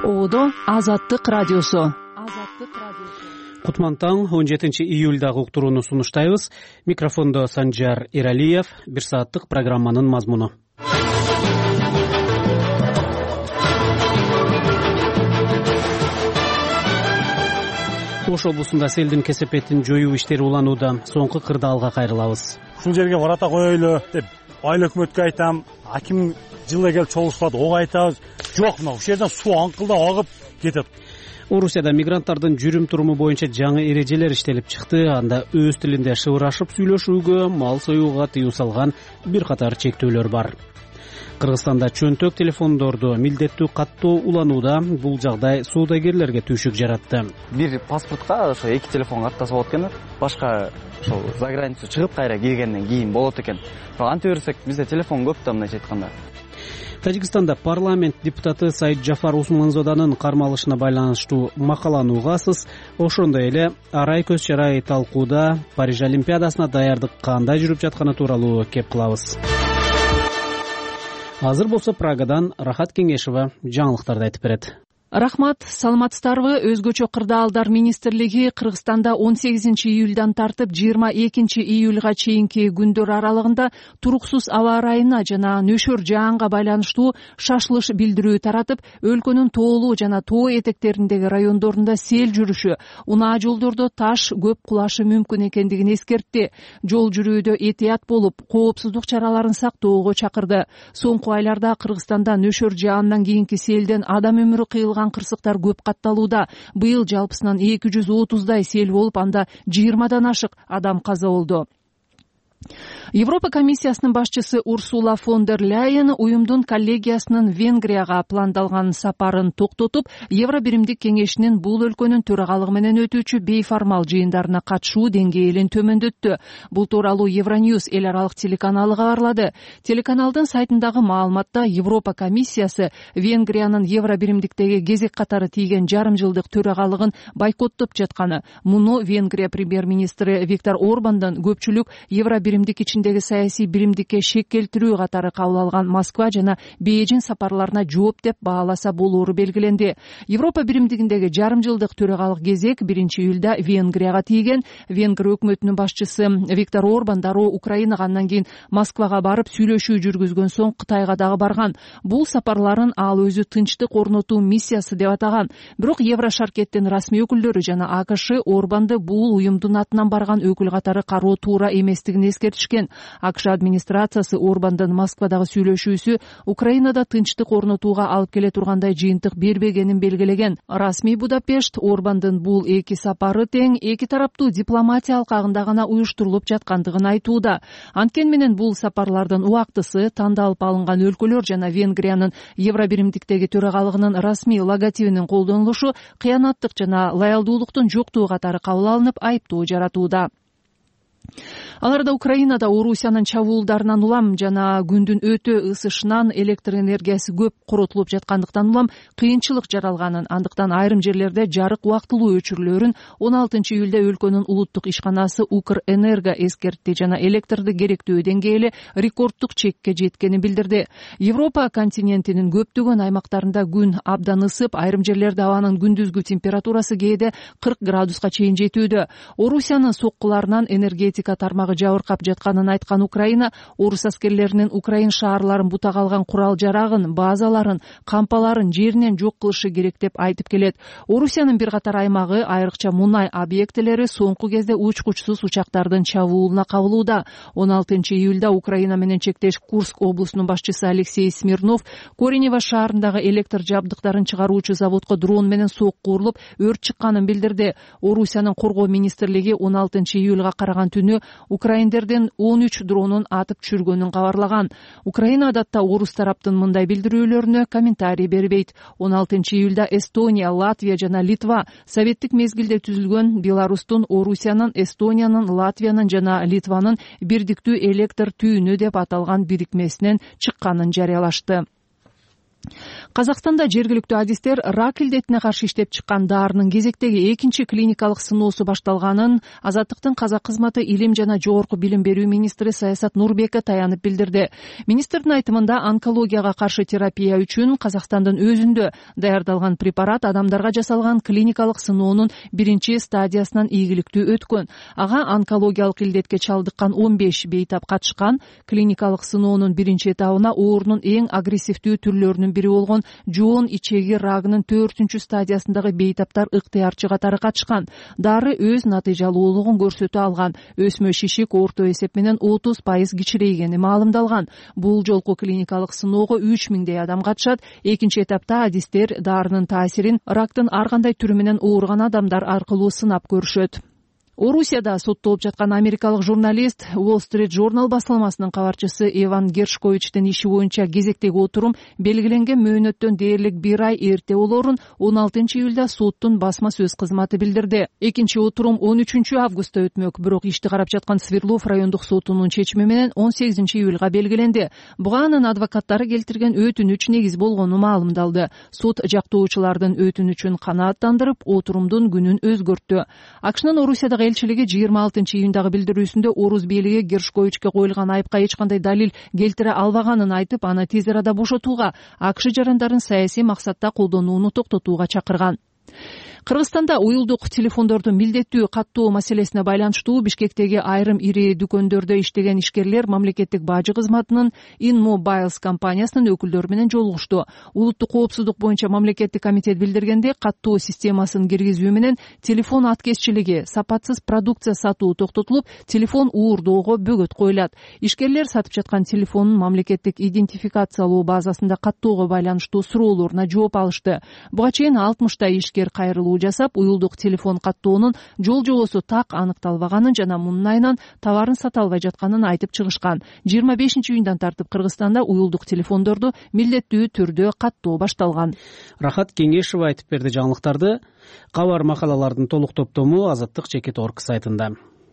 Оодо Азаттык радиосу. Кутман таң, 17 июльдагы уктурууну сунуштайбыз. Микрофондо Санжар Иралиев. Бир сааттык программанын мазмуну. Ош облусунда селдин кесепетин жоюу иштери уланууда. Соңку кырдаалга кайрылабыз. Ушул жерге барата коелу деп айыл өкмөткө айтам, аким жылы келип чогулушпады, ого айтабыз. Жок, мына ушул жерден суу аңкылдап агып кетет. Орусияда мигранттардын жүрүм туруму боюнча жаңы эрежелер иштелип чыкты. Анда өз тилинде шыбырашып сүйлөшүүгө, мал союуга тыюу салган бир катар чектөөлөр бар. Кыргызстанда чөнтөк телефондорду милдеттүү каттоо уланууда. Бул жагдай соодагерлерге түйшүк жаратты. Бир паспортко ошо 2 телефон каттаса болот экен. Башка ошо за границу чыгып кайра келгенден кийин болот экен. Бирок анте берсек бизде телефон көп да, мындайча айтканда. Тажикстанда парламент депутаты Саид Джафар Усманзоданын кармалышына байланыштуу макаланы угасыз. Ошондой эле арай көз чарай талкууда Париж Олимпиадасына даярдык кандай жүрүп жатканы тууралуу кеп кылабыз. Азыр болсо Прагадан Рахат Кеңешова жаңылыктарды айтып берет. Рахмат, саламатсыздарбы? Өзгөчө кырдаалдар министрлиги Кыргызстанда 18 июльдан тартып 22 июлга чейинки күндөр аралыгында туруксуз аба ырайына жана нөшөр жаанга байланыштуу шашылыш билдирүү таратып, өлкөнүн тоолуу жана тоо этектериндеги райондорунда сел жүрүшү, унаа жолдордо таш көп кулашы мүмкүн экендигин эскертти. Жол жүрүүдө этият болуп, коопсуздук чараларын сактоого чакырды. Соңку айларда Кыргызстанда нөшөр жаандан кийинки селден адам өмүрү кыйылган кырсыктар көп катталууда. Быйыл жалпысынан 230дай сел болуп, анда 20дан ашык адам каза болду. Европа комиссиясынын башчысы Урсула фон дер Ляйен уюмдун коллегиясынын Венгрияга пландалган сапарын токтотуп, Евро биримдик кеңешинин бул өлкөнүн төрагалыгы менен өтүүчү бейформал жыйындарына катышуу деңгээлин төмөндөттү. Бул тууралуу Евроньюз эл аралык телеканалы кабарлады. Телеканалдын сайтындагы маалыматта Европа комиссиясы Венгриянын Евро биримдиктеги кезек катары тийген жарым жылдык төрагалыгын бойкоттоп жатканы, муну Венгрия премьер-министри Виктор Орбандан көпчүлүк Евро биримдик ичиндеги саясий биримдикке шек келтирүү катары кабыл алган Москва жана Бейжин сапарларына жооп деп бааласа болоору белгиленди. Европа биримдигиндеги жарым жылдык төрагалык кезек 1 июлда Венгрияга тийген. Венгрия өкмөтүнүн башчысы Виктор Орбан дароо Украинага, андан кийин Москвага барып сүйлөшүү жүргүзгөн соң Кытайга дагы барган. Бул сапарларын ал өзү тынчтык орнотуу миссиясы деп атаган. Бирок Еврошаркеттин расмий өкүлдөрү жана АКШ Орбанды бул уюмдун атынан барган өкүл катары кароо туура эместигин эскертишкен. АКШ администрациясы Орбандын Москвадагы сүйлөшүүсү Украинада тынчтык орнотууга алып келе тургандай жыйынтык бербегенин белгилеген. Расмий Будапешт Орбандын бул эки сапары тең эки тараптуу дипломатиялык агында гана уюштурулуп жаткандыгын айтууда. Анткени менен бул сапарлардын убактысы, тандалып алынган өлкөлөр жана Венгриянын Евро биримдиктеги төрагалыгынын расмий логотипинин колдонулушу кыянаттык жана лоялдуулуктун жоктугу катары кабыл алынып, айыптоо жаратууда. Аларда Украинада Орусиянын чабуулдарынан улам жана күндүн өтө ысышынан электр энергиясы көп коротулуп жаткандыктан улам кыйынчылык жаралганын, андыктан айрым жерлерде жарык убактылуу өчүрүлөөрүн 16 июлда өлкөнүн улуттук ишканасы Укрэнерго эскертти жана электрди керектөө деңгээли рекорддук чекке жеткенин билдирди. Европа континентинин көптөгөн аймактарында күн абдан ысып, айрым жерлерде абанын күндүзгү температурасы кээде 40 градуска чейин жетүүдө. Орусиянын соккуларынан энергетика тармагы жабыркап жатканын айткан Украина, орус аскерлеринин Украин шаарларын бутага алган курал жарагын, базаларын, кампаларын жеринен жок кылышы керек деп айтып келет. Орусиянын бир катар аймагы, айрыкча мунай объектилери соңку кезде учкучсуз учактардын чабуулуна кабылууда. 16 июлда Украина менен чектеш Курск облусунун башчысы Алексей Смирнов Коренево шаарындагы электр жабдыктарын чыгаруучу заводко дрон менен сокку урулуп, өрт чыкканын билдирди. Орусиянын коргоо министрлиги 16 июлга караган түнү украиндердин 13 дронун атып түшүргөнүн кабарлаган. Украина адатта орус тараптын мындай билдирүүлөрүнө комментарий бербейт. 16 июлда Эстония, Латвия жана Литва советтик мезгилде түзүлгөн Беларустун, Орусиянын, Эстониянын, Латвиянын жана Литванын бирдиктүү электр түйүнү деп аталган бирикмесинен чыкканын жарыялашты. Казакстанда жергиликтүү адистер рак илдетине каршы иштеп чыккан дарынын кезектеги экинчи клиникалык сыноосу башталганын Азаттыктын казак кызматы илим жана жогорку билим берүү министри Саясат Нурбеков таянып билдирди. Министрдин айтымында онкологияга каршы терапия үчүн Казакстандын өзүндө даярдалган препарат адамдарга жасалган клиникалык сыноонун биринчи стадиясынан ийгиликтүү өткөн. Ага онкологиялык илдетке чалдыккан 15 бейтап катышкан. Клиникалык сыноонун биринчи этабына оорунун эң агрессивдүү түрлөрүнүн бири болгон жоон ичеги рагынын 4-чү стадиясындагы бейтаптар ыктыярчы катары катышкан. Дары өз натыйжалуулугун көрсөтө алган. Өсмө шишик орто эсеп менен 30% кичирейгени маалымдалган. Бул жолку клиникалык сыноого 3000 адам катышат. Экинчи этапта адистер дарынын таасирин рактын ар кандай түрү менен ооруган адамдар аркылуу сынап көрүшөт. Орусияда соттолуп жаткан америкалык журналист Wall Street Journal басылмасынын кабарчысы Иван Гершковичтин иши боюнча кезектеги отурум белгиленген мөөнөттөн дээрлик 1 ай эрте болоорун 16 июлда соттун басма сөз кызматы билдирди. Экинчи отурум 13 августта өтмөк, бирок ишти карап жаткан Свердлов райондук сотунун чечими менен 18 июлга белгиленди. Буга анын адвокаттары келтирген өтүнүч негиз болгону маалымдалды. Сот жактоочулардын өтүнүчүн канааттандырып, отурумдун күнүн өзгөрттү. AQShnын Орусияда элчилиги 26 июндагы билдирүүсүндө Орус бийлиги Гершковичке коюлган айыпка эч кандай далил келтире албаганын айтып, аны тез арада бошотууга, AQSh жарандарын саясий максатта колдонууну токтотууга чакырган. Кыргызстанда уюлдук телефондорду милдеттүү каттоо маселесине байланыштуу Бишкектеги айрым ири дүкөндөрдө иштеген ишкерлер мамлекеттик бажы кызматынын InMobiles компаниясынын өкүлдөрү менен жолугушту. Улуттук коопсуздук боюнча мамлекеттик комитет билдиргенде, каттоо системасын киргизүү менен телефон аткезчилиги, сапатсыз продукция сатуу токтотулуп, телефон уурдоого бөгөт коюлат. Ишкерлер сатып жаткан телефонун мамлекеттик идентификациялоо базасында каттоого байланыштуу суроолоруна жооп алышты. Буга чейин 60 ишкер кайрылуу жасап, уюлдук телефон каттоонун жол жобосу так аныкталбаганын жана мунун айынан товарын сата албай жатканын айтып чыгышкан. 25 июндан тартып Кыргызстанда уюлдук телефондорду милдеттүү түрдө каттоо башталган. Рахат Кеңешева айтып берди жаңылыктарды. Кабар макалалардын толук топтому Азаттык Чекит.org сайтында.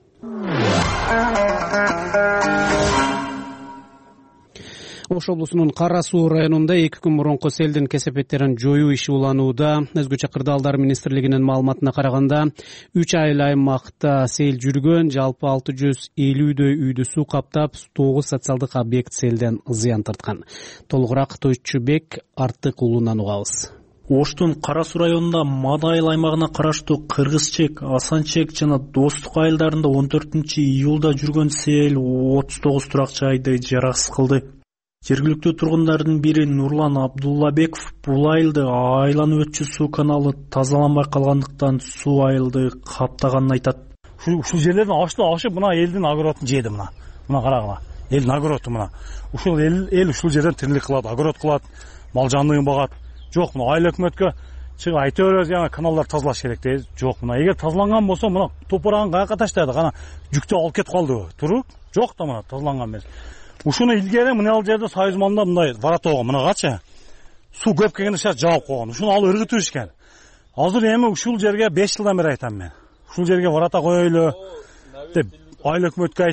Ош облусунун Кара Суу районунда 2 күн мурунку селдин кесепеттерин жоюу иши уланууда. Өзгөчө кырдаалдар министрлигинин маалыматына караганда, 3 ай аймакта сел жүргөн, жалпы 650дөй үйдү суу каптап, 9 социалдык объект селден зыян тарткан. Толугураак Тойчубек Артык уулунан угабыз. Оштун Кара Суу районунда Мадайыл аймагына караштуу Кыргызчек, Асанчек жана Достук айылдарында 14 июлда жүргөн сел 39 турак жайды жараксыз кылды. Жергиликтүү тургундардын бири Нурлан Абдуллабеков бул айылды айланып өтчү суу каналы тазаланбай калгандыктан суу айылды каптаганын айтат. Ушул жерлерден ашып мына элдин огородун жеди мына. Мына карагыла. Элдин огороду мына. Ушул эл ушул жерден тирилик кылат, огород кылат, мал жаныбарын багат. Жок, мына айыл өкмөткө чыгып айта беребиз, яна каналдар тазалаш керек дейбиз. Жок, мына эгер тазаланган болсо, мына топурагын каяка таштайды, кана жүктү алып кетип калды. Туруп, жок да мына тазаланган эмес. Ушуну илгери мына ал жерде Союз манда мындай воротого мынагачы суу көп келгенде шаш жаап койгон. Ушуну алып ыргытып ишкен. Азыр эми ушул жерге 5 жылдан бери айтам мен. Ушул жерге ворота коелу деп айыл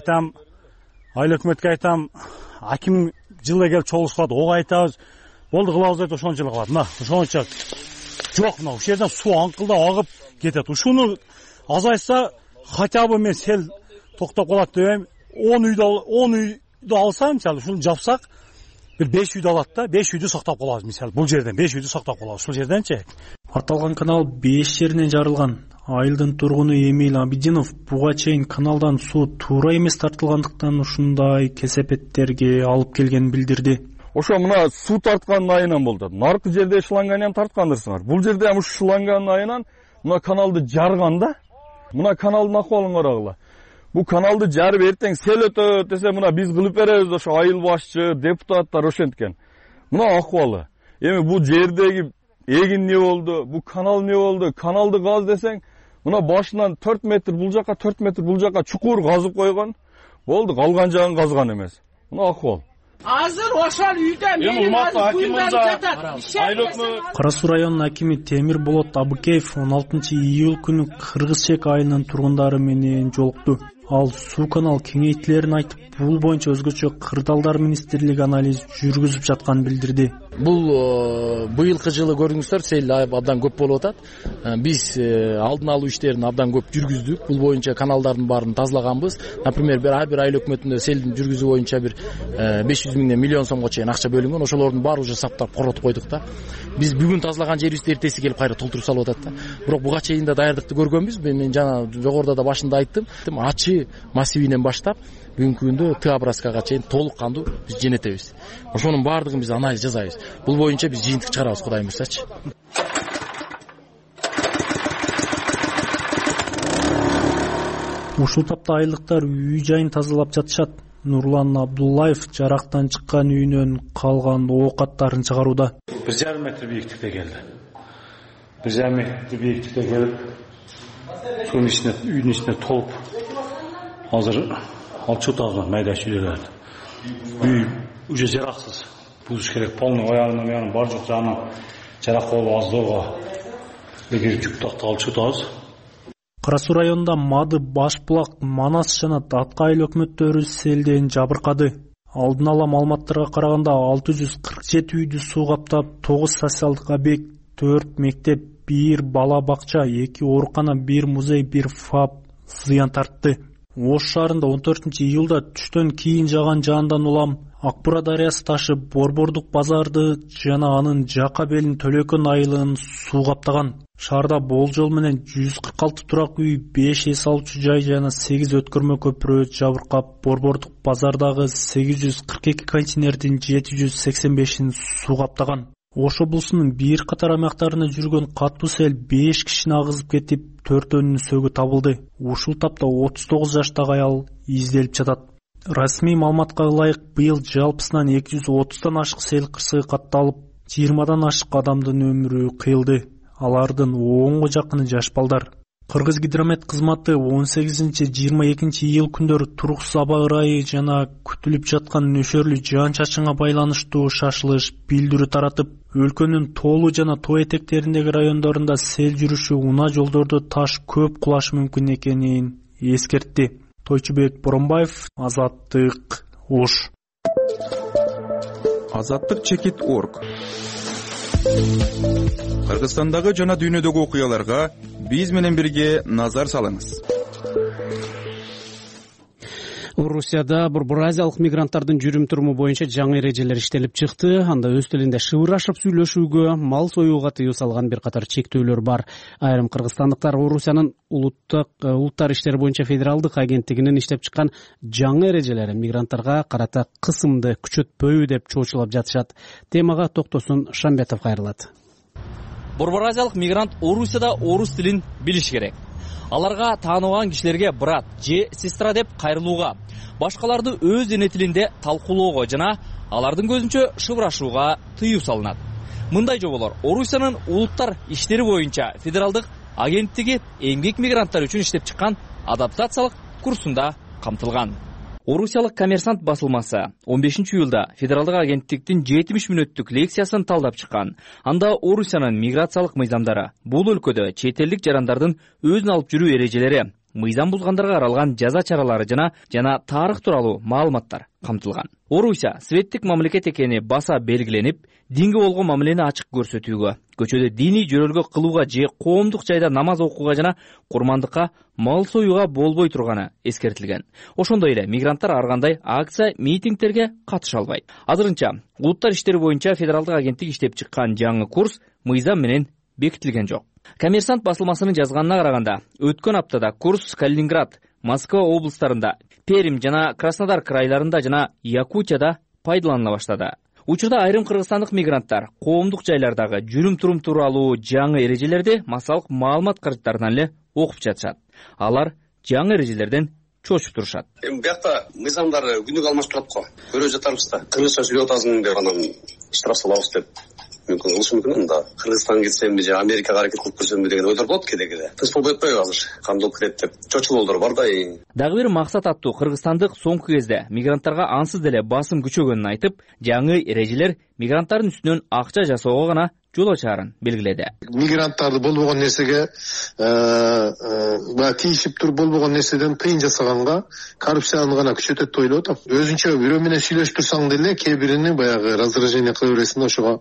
өкмөткө айтам. Аким жылда келип чогулушат, ого айтабыз. Болду кылабыз деп ошончо эле кылат. Мына ошончо жок, мына ушул жерден суу аңкылдап агып кетет. Ушуну азайса хотя бы мен сел токтоп калат деп 10 үйдү алсам, мисалы ушуну жапсак, бир 5 үйдү алат да, 5 үйдү сактап калабыз, мисалы бул жерден 5 үйдү сактап калабыз, ушул жерденчи. Аталган канал 5 жеринен жарылган. Айылдын тургуну Эмил Абидинов буга чейин каналдан суу туура эмес тартылгандыктан ушундай кесепеттерге алып келгенин билдирди. Ошо мына суу тарткан айынан болду. Наркы жерде шланганы тарткандырсыңар. Бул жерде ам шланган айынан мына каналды жарган да. Мына каналдын акыбалын карагыла. Бу каналды жарып эртең сел өтөт десе, мына биз кылып беребиз, ошо айыл башчы, депутаттар ошенткен. Мына акыбалы. Эми бул жердеги эгин не болду, бу канал не болду? Каналды газ десең, мына башынан 4 метр бул жака, 4 метр бул жака чукур казып койгон. Болду, калган жагын казган эмес. Мына акыбал. Азыр ошол үйдө менин акимимизде Кара Суу районунун акими Темир Болот Абыкеев 16 июль күнү Кыргызчек айылынын тургундары менен жолукту. Ал суу канал кеңейтилерин айтып, бул боюнча өзгөчө кырдаалдар министрлиги анализ жүргүзүп жатканын билдирди. Бул быйылкы жылы көрдүңүздөр сел абдан көп болуп атат. Биз алдын алуу иштерин абдан көп жүргүздүк. Бул боюнча каналдардын баарын тазалаганбыз. Например, бир айыл өкмөтүндө селдин жүргүзүү боюнча бир 500 миңден миллион сомго чейин акча бөлүнгөн. Ошолордун баары уже саптап коротуп койдук да. Биз бүгүн тазалаган жерибизди эртеси келип кайра толтуруп салып атат да. Бирок буга чейин да даярдыкты көргөнбүз. Мен жана жогоруда да башында айттым. Ачы массивинен баштап бүгүнкү күндө Т образкага чейин толук кандуу биз жөнөтөбүз. Ошонун баардыгын биз анализ жасайбыз. Бул боюнча биз жыйынтык чыгарабыз, Кудай буйрсачы. Ушул тапта айылдыктар үй жайын тазалап жатышат. Нурлан Абдуллаев жарактан чыккан үйүнөн калган оокаттарын чыгарууда. 1,5 метр бийиктикте келди. 1,5 метр бийиктикте келип, сонун ичине үйдүн ичине толуп, азыр алчу таза майда үйлөрдү. Үй уже жараксыз. Бузуш керек, полный аягынан бар жок жагынан жарак болуп аздоого эгер жүк такты алчу таз. Кара Суу районунда Мады, Башбулак, Манас жана Атка айыл өкмөттөрү селден жабыркады. Алдын ала маалыматтарга караганда 647 үйдү суу каптап, 9 социалдык объект, 4 мектеп, 1 бала бакча, 2 оорукана, 1 музей, 1 ФАП зыян тартты. Ош шаарында 14-июлда түштөн кийин жаган жаандан улам Акбура дарыясы ташып Борбордук базарды жана анын жака белин Төлөкөн айылын суу каптаган. Шаарда болжол менен 146 турак үй, 5 эс алуучу жай жана 8 өткөрмө көпүрө жабыркап, Борбордук базардагы 842 контейнердин 785-ин суу каптаган. Ош облусунун бир катар аймактарына жүргөн катуу сел 5 кишини агызып кетип, 4-өнүн сөөгү табылды. Ушул тапта 39 жаштагы аял изделип жатат. Расмий маалыматка ылайык, быйыл жалпысынан 230дан ашык сел кырсыгы катталып, 20дан ашык адамдын өмүрү кыйылды. Алардын 10га жакыны жаш балдар. Кыргыз гидромет кызматы 18-22 июл күндөрү туруксуз аба ырайы жана күтүлүп жаткан нөшөрлүү жаан-чачынга байланыштуу шашылыш билдирүү таратып, өлкөнүн тоолуу жана тоо этектериндеги райондорунда сел жүрүшү, унаа жолдордо таш көп кулашы мүмкүн экенин эскертти. Тойчубек Боронбаев, Азаттык, Ош. Азаттык.org. Кыргызстандагы жана дүйнөдөгү окуяларга биз менен бирге назар салыңыз. Орусияда бурбуразиялык мигранттардын жүрүм туруму боюнча жаңы эрежелер иштелип чыкты. Анда өз тилинде шыбырашып сүйлөшүүгө, мал союуга тыюу салган бир катар чектөөлөр бар. Айрым кыргызстандыктар Орусиянын улуттар иштери боюнча федералдык агенттигинин иштеп чыккан жаңы эрежелери мигранттарга карата кысымды күчөтпөйбү деп чоочулап жатышат. Темага токтосун Шамбетов кайрылат. Бурбуразиялык мигрант Орусияда орус тилин билиш керек. Аларга тааныбаган кишилерге брат же сестра деп кайрылууга, башкаларды өз эне тилинде талкуулоого жана алардын көзүнчө шыбырашууга тыюу салынат. Мындай жоболор Орусиянын улуттар иштери боюнча федералдык агенттиги эмгек мигранттар үчүн иштеп чыккан адаптациялык курсунда камтылган. Орусиялык Коммерсант басылмасы 15-июлда федералдык агенттиктин 70 мүнөттүк лекциясын талдап чыккан. Анда Орусиянын миграциялык мыйзамдары, бул өлкөдө чет элдик жарандардын өзүн алып жүрүү эрежелери, мыйзам бузгандарга каралган жаза чаралары жана тарых тууралуу маалыматтар камтылган. Орусия светтик мамлекет экени баса белгиленип, динге болгон мамилени ачык көрсөтүүгө, көчөдө диний жөрөлгө кылууга же коомдук жайда намаз окууга жана курмандыкка, мал союуга болбой турганы эскертилген. Ошондой эле мигранттар ар кандай акция, митингтерге катыша албайт. Азырынча улуттар иштери боюнча федералдык агенттик иштеп чыккан жаңы курс мыйзам менен бекитилген жок. Коммерсант басылмасынын жазганына караганда, өткөн аптада курс Калининград, Москва облустарында, Пермь жана Краснодар крайларында жана Якутияда пайдаланыла баштады. Учурда айрым кыргызстандык мигранттар коомдук жайлардагы жүрүм турум тууралуу жаңы эрежелерди массалык маалымат каражаттарынан эле окуп жатышат. Алар жаңы эрежелерден чочуп турушат. Биякта мыйзамдар күнүгө алмашып турат го. Көрүп жатабыз да. Кыргызча сүйлөп атасың деп анан штраф салабыз деп мүмкүн кылышы мүмкүн. Анда Кыргызстанга кетсемби же Америкага аракет кылып көрсөмбү деген ойдор болот кээде. Тынч болбой атпайбы азыр? Кандай болуп кетет деп чочулоолор бар да. Дагы бир максат аттуу кыргызстандык соңку кезде мигранттарга ансыз деле басым күчөгөнүн айтып, жаңы эрежелер мигранттардын үстүнөн акча жасоого гана жол ачаарын белгиледи. Мигранттарды болбогон нерсеге баягы тийишип туруп болбогон нерседен тыйын жасаганга коррупцияны гана күчөтөт деп ойлоп атам. Өзүнчө бирөө менен сүйлөшүп турсаң деле кээ бирини баягы раздражение кыла бересиң да, ошого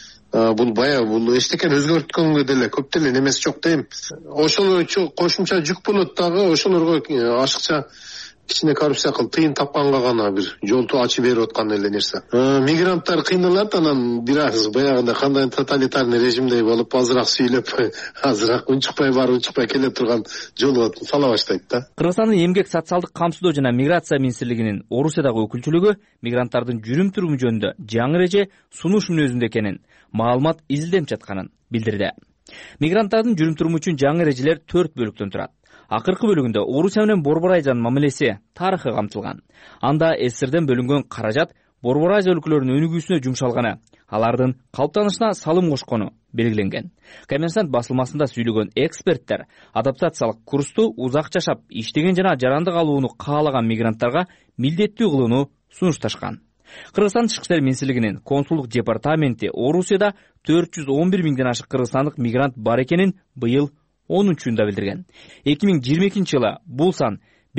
бул эчтекени өзгөрткөнгө деле көп деле немеси жок дейм. Ошол кошумча жүк болот дагы, ошолорго ашыкча кичине коррупция кылып тыйын тапканга гана бир жолду ачып берип аткан эле нерсе. Мигранттар кыйналат, анан бир аз баягындай кандай тоталитарный режимдей болуп азыраак сүйлөп, азыраак унчукпай барып унчукпай келе турган жолго сала баштайт да. Кыргызстандын эмгек социалдык камсыздоо жана миграция министрлигинин Орусиядагы өкүлчүлүгү мигранттардын жүрүм-туруму жөнүндө жаңы эреже сунуш мүнөзүндө экенин, маалымат изилденип жатканын билдирди. Мигранттардын жүрүм-туруму үчүн жаңы эрежелер 4 бөлүктөн турат. Акыркы бөлүгүндө Орусия менен Борбор Азиянын мамилеси тарыхы камтылган. Анда СССРден бөлүнгөн каражат Борбор Азия өлкөлөрүнүн өнүгүүсүнө жумшалганы, алардын калыптанышына салым кошкону белгиленген. Коммерсант басылмасында сүйлөгөн эксперттер адаптациялык курсту узак жашап, иштеген жана жарандык алууну каалаган мигранттарга милдеттүү кылууну сунушташкан. Кыргызстан Тышкы иштер министрлигинин консулдук департаменти Орусияда 411 миңден ашык кыргызстандык мигрант бар экенин быйыл 10-июнда билдирген. 2022 жылы бул сан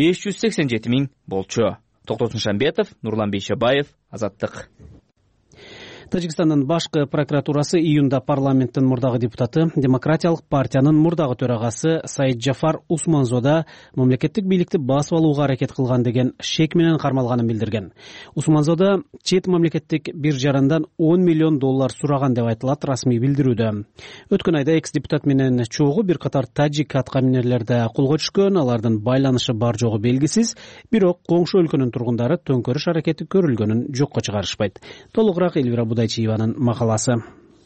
587 миң болчу. Токтосун Шамбетов, Нурлан Бейшебаев, Азаттык. Тажикстандын башкы прокуратурасы июнда парламенттин мурдагы депутаты, Демократиялык партиянын мурдагы төрагасы Саид Джафар Усманзода мамлекеттик бийликти басып алууга аракет кылган деген шек менен кармалганын билдирген. Усманзода чет мамлекеттик биржадан $10 миллион сураган деп айтылат расмий билдирүүдө. Өткөн айда экс-депутат менен чогуу бир катар тажик аткаминерлерде колго түшкөн, алардын байланышы бар жогу белгисиз, бирок коңшу өлкөнүн тургундары төңкөрүш аракети көрүлгөнүн жокко чыгарышпайт. Толугураак Элвира Будайчиеванын макаласы.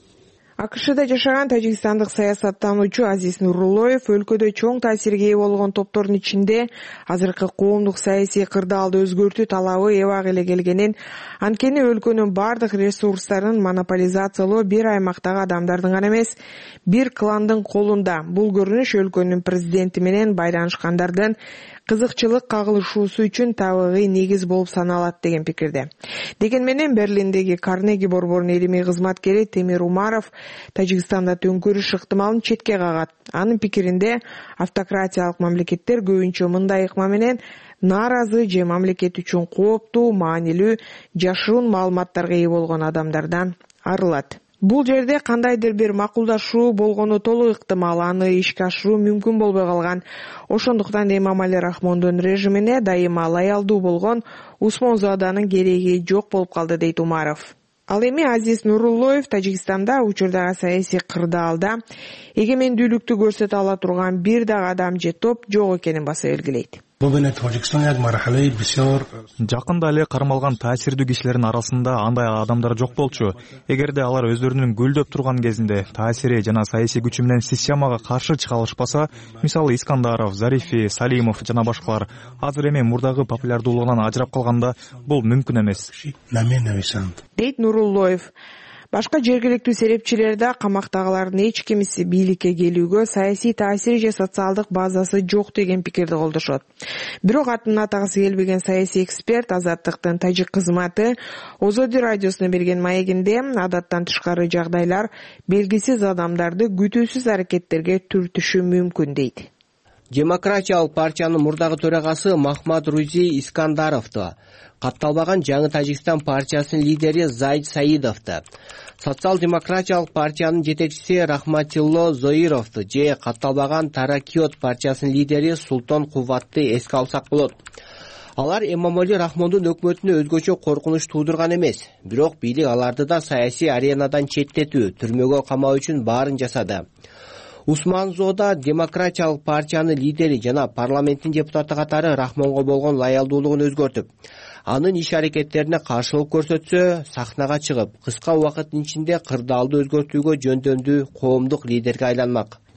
АКШда жашаган тажикстандык саясаттануучу Азиз Нуруллоев өлкөдө чоң таасирге ээ болгон топтордун ичинде азыркы коомдук саясий кырдаалды өзгөртүү талабы эбак эле келгенин, анткени өлкөнүн бардык ресурстарын монополизациялоо бир аймактагы адамдардын гана эмес, бир кландын колунда. Бул көрүнүш өлкөнүн президенти менен байланышкандардын кызыкчылык кагылышуусу үчүн табигый негиз болуп саналат деген пикирде. Деген менен Берлиндеги Карнеги борборунун илимий кызматкери Темир Умаров Тажикстанда төңкөрүш ыктымалын четке кагат. Анын пикиринде автократиялык мамлекеттер көбүнчө мындай ыкма менен нааразы же мамлекет үчүн кооптуу, маанилүү, жашыруун маалыматтарга ээ болгон адамдардан арылат. Бул жерде кандайдыр бир макулдашуу болгону толук ыктымал, аны ишке ашыруу мүмкүн болбой калган. Ошондуктан Эмомали Рахмондун режимине дайыма лоялдуу болгон Усманзоданын кереги жок болуп калды, дейт Умаров. Ал эми Азиз Нуруллоев Тажикстанда учурдагы саясий кырдаалда эгемендүүлүктү көрсөтө ала турган бир дагы адам же топ жок экенин баса белгилейт. Жакында эле кармалган таасирдүү кишилердин арасында андай адамдар жок болчу. Эгерде алар өздөрүнүн гүлдөп турган кезинде таасири жана саясий күчү менен системага каршы чыга алышпаса, мисалы Искандаров, Зарифи, Салимов жана башкалар азыр эми мурдагы популярдуулугунан ажырап калганда бул мүмкүн эмес, дейт Нуруллоев. Башка жергиликтүү серепчилер да камактагылардын эч кимиси бийликке келүүгө саясий таасири же социалдык базасы жок деген пикирди колдошот. Бирок атын атагысы келбеген саясий эксперт Азаттыктын тажик кызматы Озоди радиосуна берген маегинде адаттан тышкары жагдайлар белгисиз адамдарды күтүүсүз аракеттерге түртүшү мүмкүн дейт. Демократиялык партиянын мурдагы төрагасы Махмад Рузи Искандаровду, катталбаган жаңы Тажикстан партиясынын лидери Зайд Саидовду, социал-демократиялык партиянын жетекчиси Рахматилло Зоировду же катталбаган Таракиот партиясынын лидери Султан Куватты эске алсак болот. Алар Эмомали Рахмондун өкмөтүнө өзгөчө коркунуч туудурган эмес, бирок бийлик аларды да саясий аренадан четтетүү, түрмөгө камоо үчүн баарын жасады. Усманзода Демократиялык партиянын лидери жана парламенттин депутаты катары Рахмонго болгон лоялдуулугун өзгөртүп, анын иш-аракеттерине каршылык көрсөтсө, сахнага чыгып, кыска убакыттын ичинде кырдаалды өзгөртүүгө жөндөмдүү коомдук лидерге айланмак.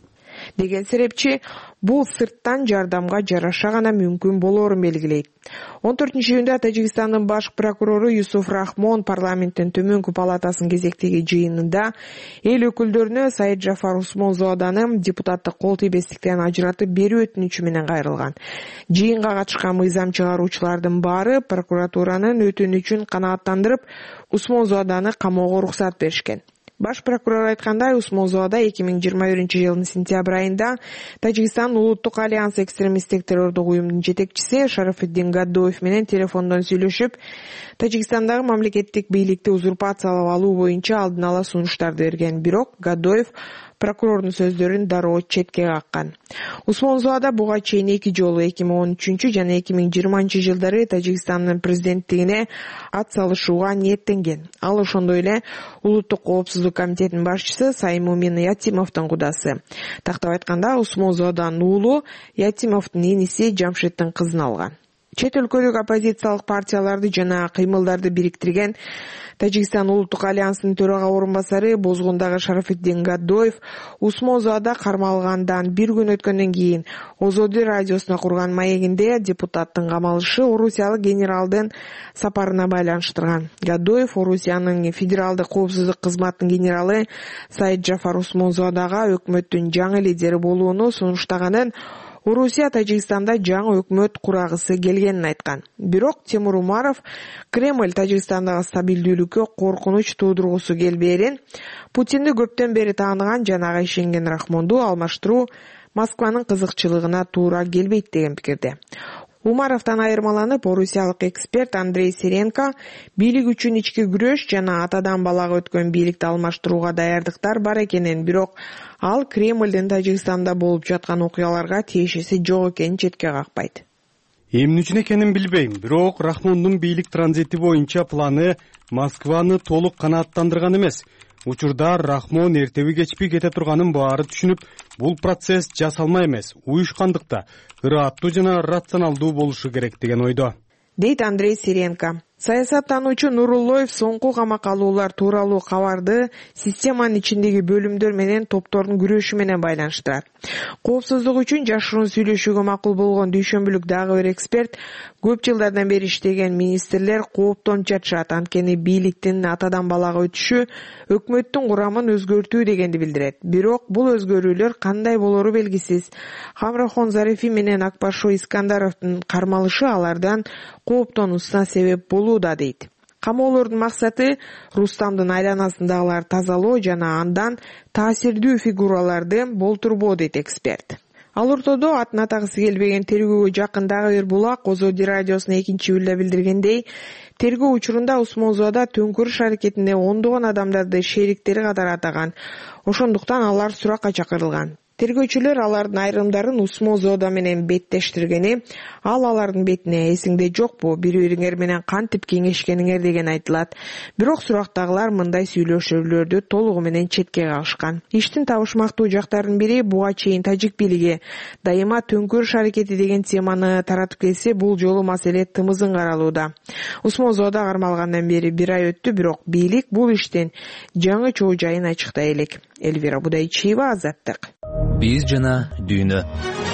деген серепчи бул сырттан жардамга жараша гана мүмкүн болоорун белгилейт. 14-июнда Тажикстандын баш прокурору Юсуф Рахмон парламенттин төмөнкү палатасынын кезектеги жыйынында эл өкүлдөрүнө Саид Жафар Усмонзоданы депутаттык кол тийбестиктен ажыратып берүү өтүнүчү менен кайрылган. Жыйынга катышкан мыйзам чыгаруучулардын баары прокуратуранын өтүнүчүн канааттандырып, Усмонзоданы камоого уруксат беришкен. Баш прокурор айткандай, Усмонзода 2021-жылдын сентябрь айында Тажикстан Улуттук альянсы экстремисттик террордук уюмдун жетекчиси Шарафиддин Гаддоев менен телефондон сүйлөшүп, Тажикстандагы мамлекеттик бийликти узурпациялап алуу боюнча алдын ала сунуштарды берген. Бирок Гаддоев прокурордун сөздөрүн дароо четке каккан. Усмонзода буга чейин 2 жолу 2013 жана 2020 жылдары Тажикстандын президенттигине ат салышууга ниеттенген. Ал ошондой эле Улуттук коопсуздук комитетинин башчысы Саймумин Ятимовдун кудасы. Тактап айтканда, Усмонзоданын уулу Ятимовдун иниси Жамшиттин кызын алган. Чет өлкөлүк оппозициялык партияларды жана кыймылдарды бириктирген Тажикстан Улуттук альянсынын төрага орун басары Бозгундагы Шарафиддин Гаддоев Усмонзода кармалгандан 1 күн өткөндөн кийин Озоди радиосуна курган маегинде депутаттын камалышы Орусиялык генералдын сапарына байланыштырган. Гаддоев Орусиянын федералдык коопсуздук кызматынын генералы Саид Жафар Усмонзодага өкмөттүн жаңы лидери болууну сунуштаганын, Орусия Тажикстанда жаңы өкмөт курагысы келгенин айткан. Бирок Тимур Умаров Кремль Тажикстандагы стабилдүүлүккө коркунуч туудургусу келбээрин, Путинди көптөн бери тааныган жана ага ишенген Рахмонду алмаштыруу Москванын кызыкчылыгына туура келбейт деген пикирде. Умаровтан айырмаланып, орусиялык эксперт Андрей Сиренко бийлик үчүн ички күрөш жана атадан балага өткөн бийликти алмаштырууга даярдыктар бар экенин, бирок ал Кремлдин Тажикстанда болуп жаткан окуяларга тиешеси жок экенин четке какпайт. Эмне үчүн экенин билбейм, бирок Рахмондун бийлик транзити боюнча планы Москваны толук канааттандырган эмес. Учурда Рахмон эртеби кечпи кете турганын баары түшүнүп, бул процесс жасалма эмес, уюшкандыкта, ырааттуу жана рационалдуу болушу керек деген ойдо, дейт Андрей Сиренко. Саясаттануучу Нуруллоев соңку камакка алуулар тууралуу кабарды системанын ичиндеги бөлүмдөр менен топтордун күрөшү менен байланыштырат. Коопсуздук үчүн жашыруун сүйлөшүүгө макул болгон дүйшөмбүлүк дагы бир эксперт көп жылдардан бери иштеген министрлер кооптонуп жатышат, анткени бийликтин атадан балага өтүшү өкмөттүн курамын өзгөртүү дегенди билдирет. Бирок бул өзгөрүүлөр кандай болору белгисиз. Хамрахон Зарифи менен Акбаршо Искандаровдун кармалышы алардан кооптонуусуна себеп болууда, дейт. Камоолордун максаты Рустамдын айланасындагыларды тазалоо жана андан таасирдүү фигураларды болтурбоо, дейт эксперт. Ал ортодо атын атагысы келбеген тергөөгө жакын дагы бир булак Озоди радиосуна 2-июлда билдиргендей, тергөө учурунда Усмонзода төңкүрүш аракетинде ондогон адамдарды шериктери катары атаган. Ошондуктан алар суракка чакырылган. Тергөөчүлөр алардын айрымдарын Усмонзода менен беттештиргени, ал алардын бетине эсиңде жокпу, бири-бириңер менен кантип кеңешкениңер деген айтылат. Бирок сурактагылар мындай сүйлөшүүлөрдү толугу менен четке кагышкан. Иштин табышмактуу жактарынын бири буга чейин тажик бийлиги дайыма төңкүрүш аракети деген теманы таратып келсе, бул жолу маселе тымызын каралууда. Усмонзода кармалгандан бери 1 ай өттү, бирок бийлик бул иштин жаңы чоо жайын ачыктай элек. Эльвира Будайчиева, Азаттык. Биз жана дүйнө.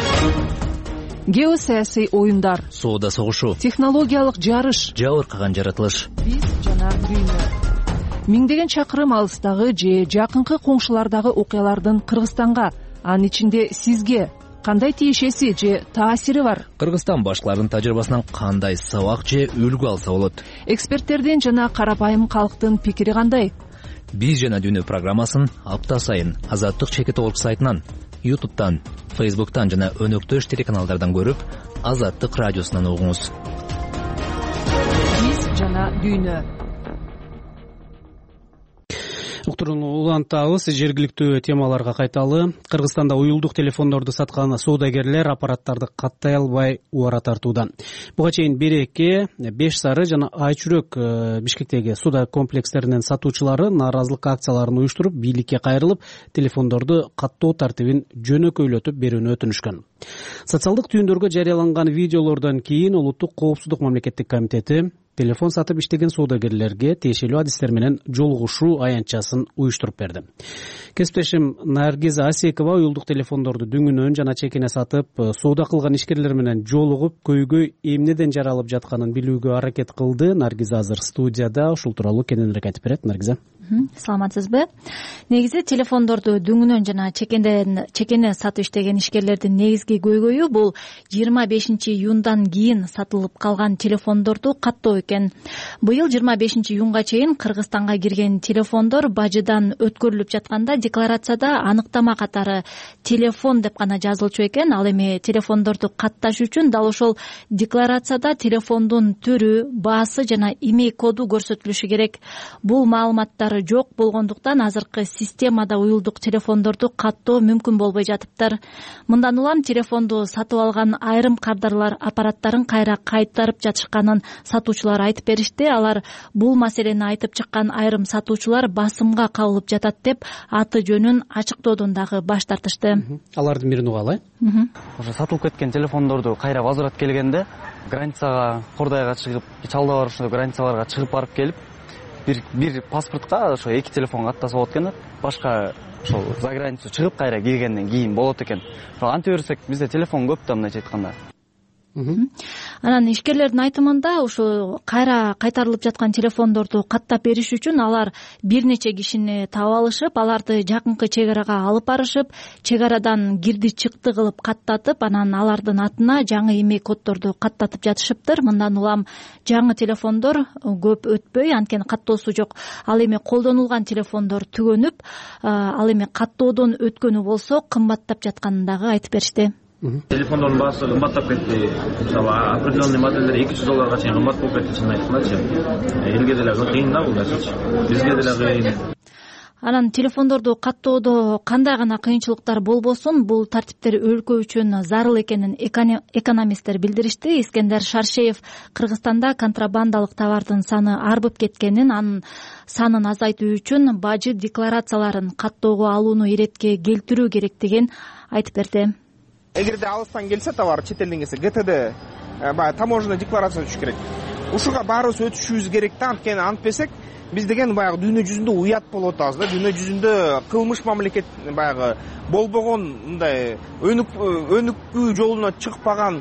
Геосаясий оюндар, соода согушу, технологиялык жарыш, жабыркаган жаратылыш. Биз жана дүйнө. Миңдеген чакырым алыстагы же жакынкы коңшулардагы окуялардын Кыргызстанга, анын ичинде сизге кандай тиешеси же таасири бар? Кыргызстан башкаларынын тажрыйбасынан кандай сабак же үлгү алса болот? Эксперттердин жана карапайым калктын пикири кандай? Биз жана дүйнө программасын апта сайын Азаттык чекит толк сайтынан, YouTube'дан, Facebook'tan жана өнөктөш телеканалдардан көрүп, Азаттык радиосунан угуңуз. Биз жана дүйнө. Уктуруну улантабыз, жергиликтүү темаларга кайталы. Кыргызстанда уюлдук телефондорду саткан соодагерлер аппараттарды каттай албай убара тартууда. Буга чейин Береке, Беш Сары жана Айчүрөк Бишкектеги соода комплекстеринин сатуучулары нааразылык акцияларын уюштуруп, бийликке кайрылып, телефондорду каттоо тартибин жөнөкөйлөтүп берүүнү өтүнүшкөн. Социалдык түйүндөргө жарыяланган видеолордон кийин Улуттук коопсуздук мамлекеттик комитети телефон сатып иштеген соодагерлерге тиешелүү адистер менен жолугушуу аянтчасын уюштуруп берди. Кесиптешим Наргиз Асекова уюлдук телефондорду дүңүнөн жана чекине сатып соода кылган ишкерлер менен жолугуп көйгөй эмнеден жаралып жатканын билүүгө аракет кылды. Наргиз азыр студияда, ушул тууралуу кененирээк айтып берет. Наргиза, саламатсызбы? Негизи телефондорду дүңүнөн жана чекене сатып иштеген ишкерлердин негизги көйгөйү бул 25 июндан кийин сатылып калган телефондорду каттоо экен. Быйыл 25 июнга чейин Кыргызстанга кирген телефондор бажыдан өткөрүлүп жатканда декларацияда анықтама катары телефон деп гана жазылчу экен. Ал эми телефондорду катташ үчүн дал ошол декларацияда телефондун түрү, баасы жана имей коду көрсөтүлүшү керек. Бул маалыматтар жок болгондуктан азыркы системада уюлдук телефондорду каттоо мүмкүн болбой жатыптыр. Мындан улам телефонду сатып алган айрым кардарлар аппараттарын кайра кайтарып жатышканын сатуучулар айтып беришти. Алар бул маселени айтып чыккан айрым сатуучулар басымга кабылып жатат деп аты жөнүн ачыктоодон дагы баш тартышты. Алардын бирин угалы. Ошо сатылып кеткен телефондорду кайра возврат келгенде границага, Кордайга чыгып, Чалда бар ошондой границаларга чыгып барып келип, бир паспортко ошо 2 телефон каттаса болот экен. Башка ошол за границу чыгып кайра киргенден кийин болот экен. Анте берсек бизде телефон көп да, мындайча айтканда. Анан ишкерлердин айтымында ушу кайра кайтарылып жаткан телефондорду каттап бериш үчүн алар бир нече кишини таап алышып, аларды жакынкы чек арага алып барышып, чек арадан кирди чыкты кылып каттатып, анан алардын атына жаңы имей коддорду каттатып жатышыптыр. Мындан улам жаңы телефондор көп өтпөй, анткени каттоосу жок. Ал эми колдонулган телефондор түгөнүп, ал эми каттоодон өткөнү болсо кымбаттап жатканын дагы айтып беришти. Телефондордун баасы кымбаттап кетти. Мисалы определенный модельдер $200 чейин кымбат болуп кетти, чын айткандачы. Элге деле кыйын да бул нерсе. Бизге деле кыйын. Анан телефондорду каттоодо кандай гана кыйынчылыктар болбосун, бул тартиптер өлкө үчүн зарыл экенин экономисттер билдиришти. Искендер Шаршеев Кыргызстанда контрабандалык товардын саны арбып кеткенин, анын санын азайтуу үчүн бажы декларацияларын каттоого алууну иретке келтирүү керектигин айтып берди. Эгерде алыстан келсе товар, чет элден келсе, ГТД баягы таможенный декларация өтүш керек. Ушуга баарыбыз өтүшүбүз керек да, анткени антпесек биз деген баягы дүйнө жүзүндө уят болуп атабыз да. Дүйнө жүзүндө кылмыш мамлекет баягы болбогон, мындай өнүкүү жолуна чыкпаган,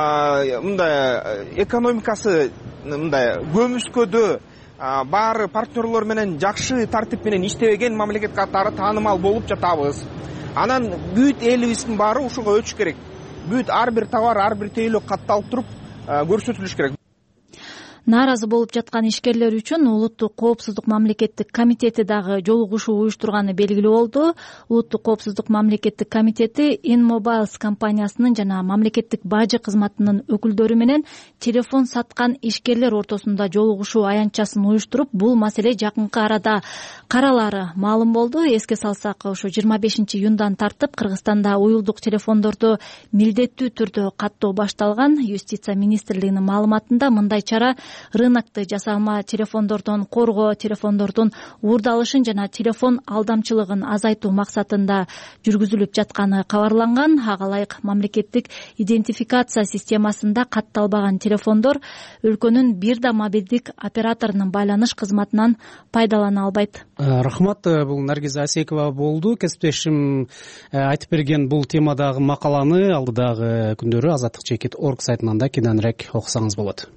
мындай экономикасы мындай көмүскөдө баары партнерлор менен жакшы тартип менен иштебеген мамлекет катары таанымал болуп жатабыз. Анан бүт элибиздин баары ушуга өтүш керек. Бүт ар бир товар, ар бир тейлөө катталып туруп көрсөтүлүш керек. Нааразы болуп жаткан ишкерлер үчүн Улуттук коопсуздук мамлекеттик комитети дагы жолугушуу уюштурганы белгилүү болду. Улуттук коопсуздук мамлекеттик комитети InMobiles компаниясынын жана мамлекеттик бажы кызматынын өкүлдөрү менен телефон саткан ишкерлер ортосунда жолугушуу аянтчасын уюштуруп, бул маселе жакынкы арада каралары маалым болду. Эске салсак, ошо 25 июндан тартып Кыргызстанда уюлдук телефондорду милдеттүү түрдө каттоо башталган. Юстиция министрлигинин маалыматында мындай чара рынокты жасалма телефондордон коргоо, телефондордун уурдалышын жана телефон алдамчылыгын азайтуу максатында жүргүзүлүп жатканы кабарланган. Ага ылайык мамлекеттик идентификация системасында катталбаган телефондор өлкөнүн бир да мобилдик операторунун байланыш кызматынан пайдалана албайт. Рахмат, бул Наргиз Асекова болду. Кесиптешим айтып берген бул темадагы макаланы алдыдагы күндөрү azatlyk.org сайтынан да кененирээк окусаңыз болот.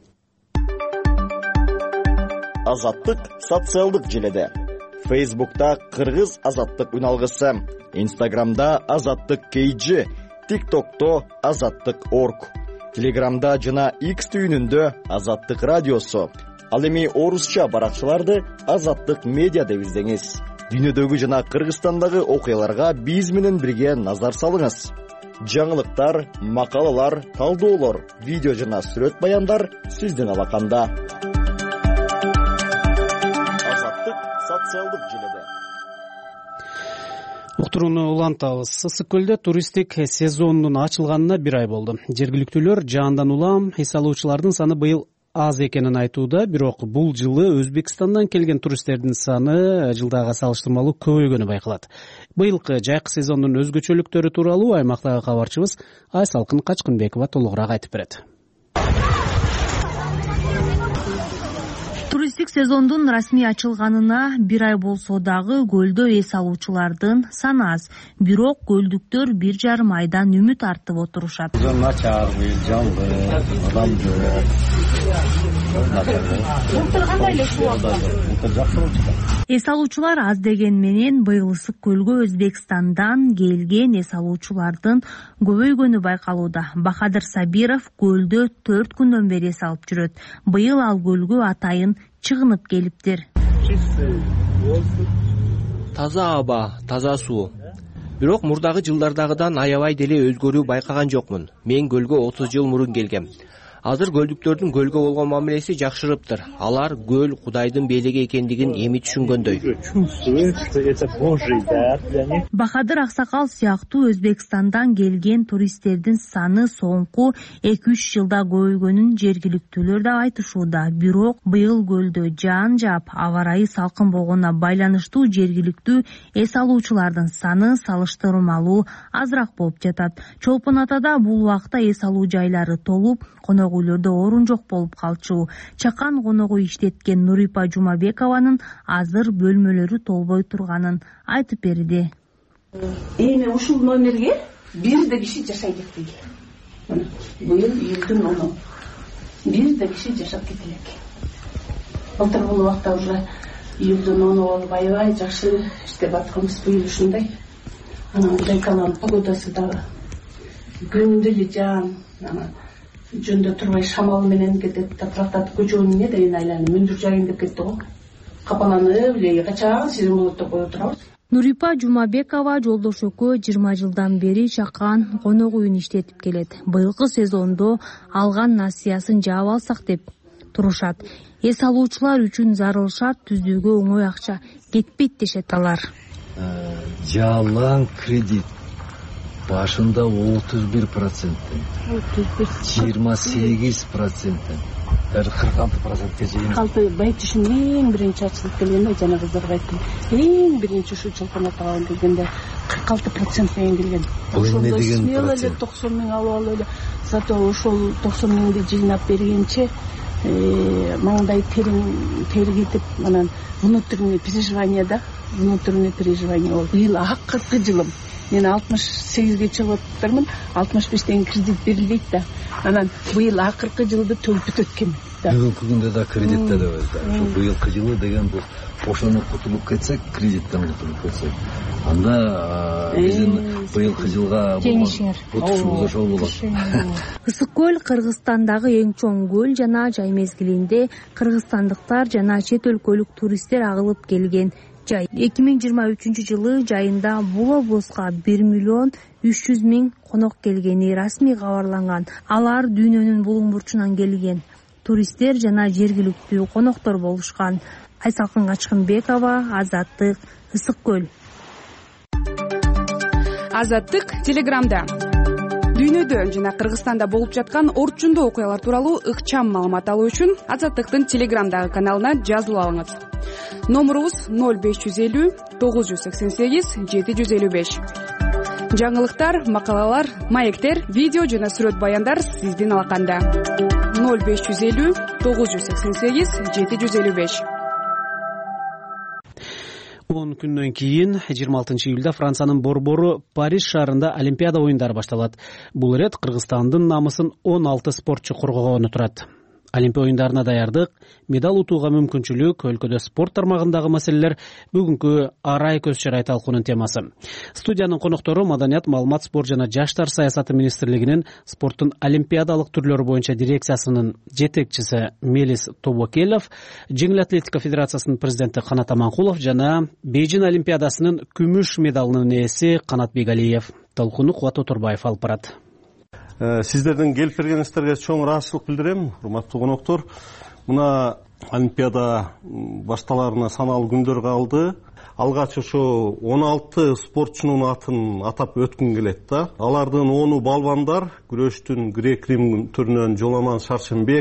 Азаттык социалдык желеде. Фейсбукта Кыргыз азаттык үналгысы, Инстаграмда Азаттык KG, ТикТокто Азаттык.org, Телеграмда жана X түйүнүндө Азаттык радиосу. Ал эми орусча баракчаларды Азаттык медиа деп издеңиз. Дүйнөдөгү жана Кыргызстандагы окуяларга биз менен бирге назар салыңыз. Жаңылыктар, макалалар, талдоолор, видео жана сүрөт баяндар сиздин алаканда. Социалдык желеде. Уктурууну улантабыз. Ысык көлдө туристтик сезонунун ачылганына 1 ай болду. Жергиликтүүлөр жаандан улам эс алуучулардын саны быйыл аз экенин айтууда, бирок бул жылы Өзбекстандан келген туристтердин саны жылдага салыштырмалуу көбөйгөнү байкалат. Быйылкы жайкы сезондун өзгөчөлүктөрү тууралуу аймактагы кабарчыбыз Айсалкын Качкынбекова толугураак айтып берет. Туристтик сезондун расмий ачылганына бир ай болсо дагы көлдө эс алуучулардын саны аз. Бирок көлдүктөр 1,5 айдан үмүт артып отурушат. Начар, жаңбыр, адам жок. Былтыр кандай эле эс алуучулар аз деген менен быйыл ысык көлгө Өзбекстандан келген эс алуучулардын көбөйгөнү байкалууда. Бахадыр Сабиров көлдө 4 күндөн бери эс алып жүрөт. Быйыл ал көлгө атайын чыгынып келиптир. Таза аба, таза суу. Бирок мурдагы жылдардагыдан аябай деле өзгөрүү байкаган жокмун. Мен көлгө 30 жыл мурун келгем. Азыр көлдүктөрдүн көлгө болгон мамилеси жакшырыптыр. Алар көл Кудайдын белеги экендигин эми түшүнгөндөй. Бахадыр Аксакал сыяктуу Өзбекстандан келген туристтердин саны соңку 2-3 жылда көбөйгөнүн жергиликтүүлөр да айтышууда. Бирок быйыл көлдө жаан жаап, аба ырайы салкын болгонуна байланыштуу жергиликтүү эс алуучулардын саны салыштырмалуу азыраак болуп жатат. Чолпон Атада бул убакта эс алуу жайлары толуп, конок үйлөрдө орун жок болуп калчу. Чакан конок үй иштеткен Нурипа Жумабекованын азыр бөлмөлөрү толбой турганын айтып берди. Эми ушул номерге бир да киши жашай элек дейли. Быйыл июлдун 10-у. Бир да киши жашап кете элек. Былтыр бул убакта уже июлдун 10-у болуп аябай жакшы иштеп атканбыз. Быйыл ушундай. Анан Жайкаланын погодасы дагы күндү эле жаан, жөндө турбай шамал менен кетет, тартат көчөнүн эмне дейин айланып мүндүр жайын деп кетти го. Капаланып эле качан сиздин болот деп кое турабыз. Нурипа Жумабекова жолдош экөө 20 жылдан бери Чакан конок үйүн иштетип келет. Быйылкы сезондо алган насыясын жаап алсак деп турушат. Эс алуучулар үчүн зарыл шарт түздүүгө оңой акча кетпейт дешет алар. Жалаң кредит башында 31%, 28%, даже 46%-ке чейин. Калты байтышым эң биринчи ачылып келгенде жана кыздарга айттым. Эң биринчи ушул Чолпон Атага келгенде 46% менен келген. Бул эмне деген процент? 90 миң алып алып эле. Зато ошол 90 миңди жыйнап бергенче маңдай тери кетип, анан внутреннее переживание болду. Быйыл акыркы жылым. Мен 68-ге чыгып атырмын, 65тен кредит берилбейт да. Анан быйыл акыркы жылды төлөп өткөн. Бүгүнкү күндө да кредитте дебиз да. Ошо быйылкы жылы деген бул ошону кутулуп кетсек, кредиттен кутулуп кетсек, анда биздин быйылкы жылга отушубуз ошол болот. Ысык көл Кыргызстандагы эң чоң көл жана жай мезгилинде кыргызстандыктар жана чет өлкөлүк туристтер агылып келген жай. 2023 жылы жайында бул облуска 1,3 миллион конок келгени расмий кабарланган. Алар дүйнөнүн булуң бурчунан келген туристтер жана жергиликтүү коноктор болушкан. Айсалкын Качкынбекова, Азаттык, Ысык көл. Азаттык Телеграмда. Дүйнөдө жана Кыргызстанда болуп жаткан орчундуу окуялар тууралуу ыкчам маалымат алуу үчүн Азаттыктын Телеграмдагы каналына жазылып алыңыз. Номурубуз 0550 988 755. Жаңылыктар, макалалар, маектер, видео жана сүрөт баяндар сиздин алаканда. 0550 988 755. 10 күндөн кийин 26 июлда Франциянын борбору Париж шаарында Олимпиада оюндары башталат. Бул ирет Кыргызстандын намысын 16 спортчу коргогону турат. Олимпия оюндарына даярдык, медаль утууга мүмкүнчүлүк, өлкөдө спорт тармагындагы маселелер бүгүнкү арай көз чарай талкуунун темасы. Студиянын коноктору Маданият, маалымат, спорт жана жаштар саясаты министрлигинин спорттун олимпиадалык түрлөрү боюнча дирекциясынын жетекчиси Мелис Тобокелов, Жеңил атлетика федерациясынын президенти Канат Аманкулов жана Бейжин олимпиадасынын күмүш медалынын ээси Канат Бигалиев. Талкууну Кубат Оторбаев алып барат. Сиздердин келип бергениңиздерге чоң ыраазычылык билдирем, урматтуу коноктор. Мына Олимпиада башталарына саналуу күндөр калды. Алгач ошо 16 спортчунун атын атап өткүм келет да. Алардын 10-у балбандар, күрөштүн грек-рим түрүнөн Жоламан Шаршембеков,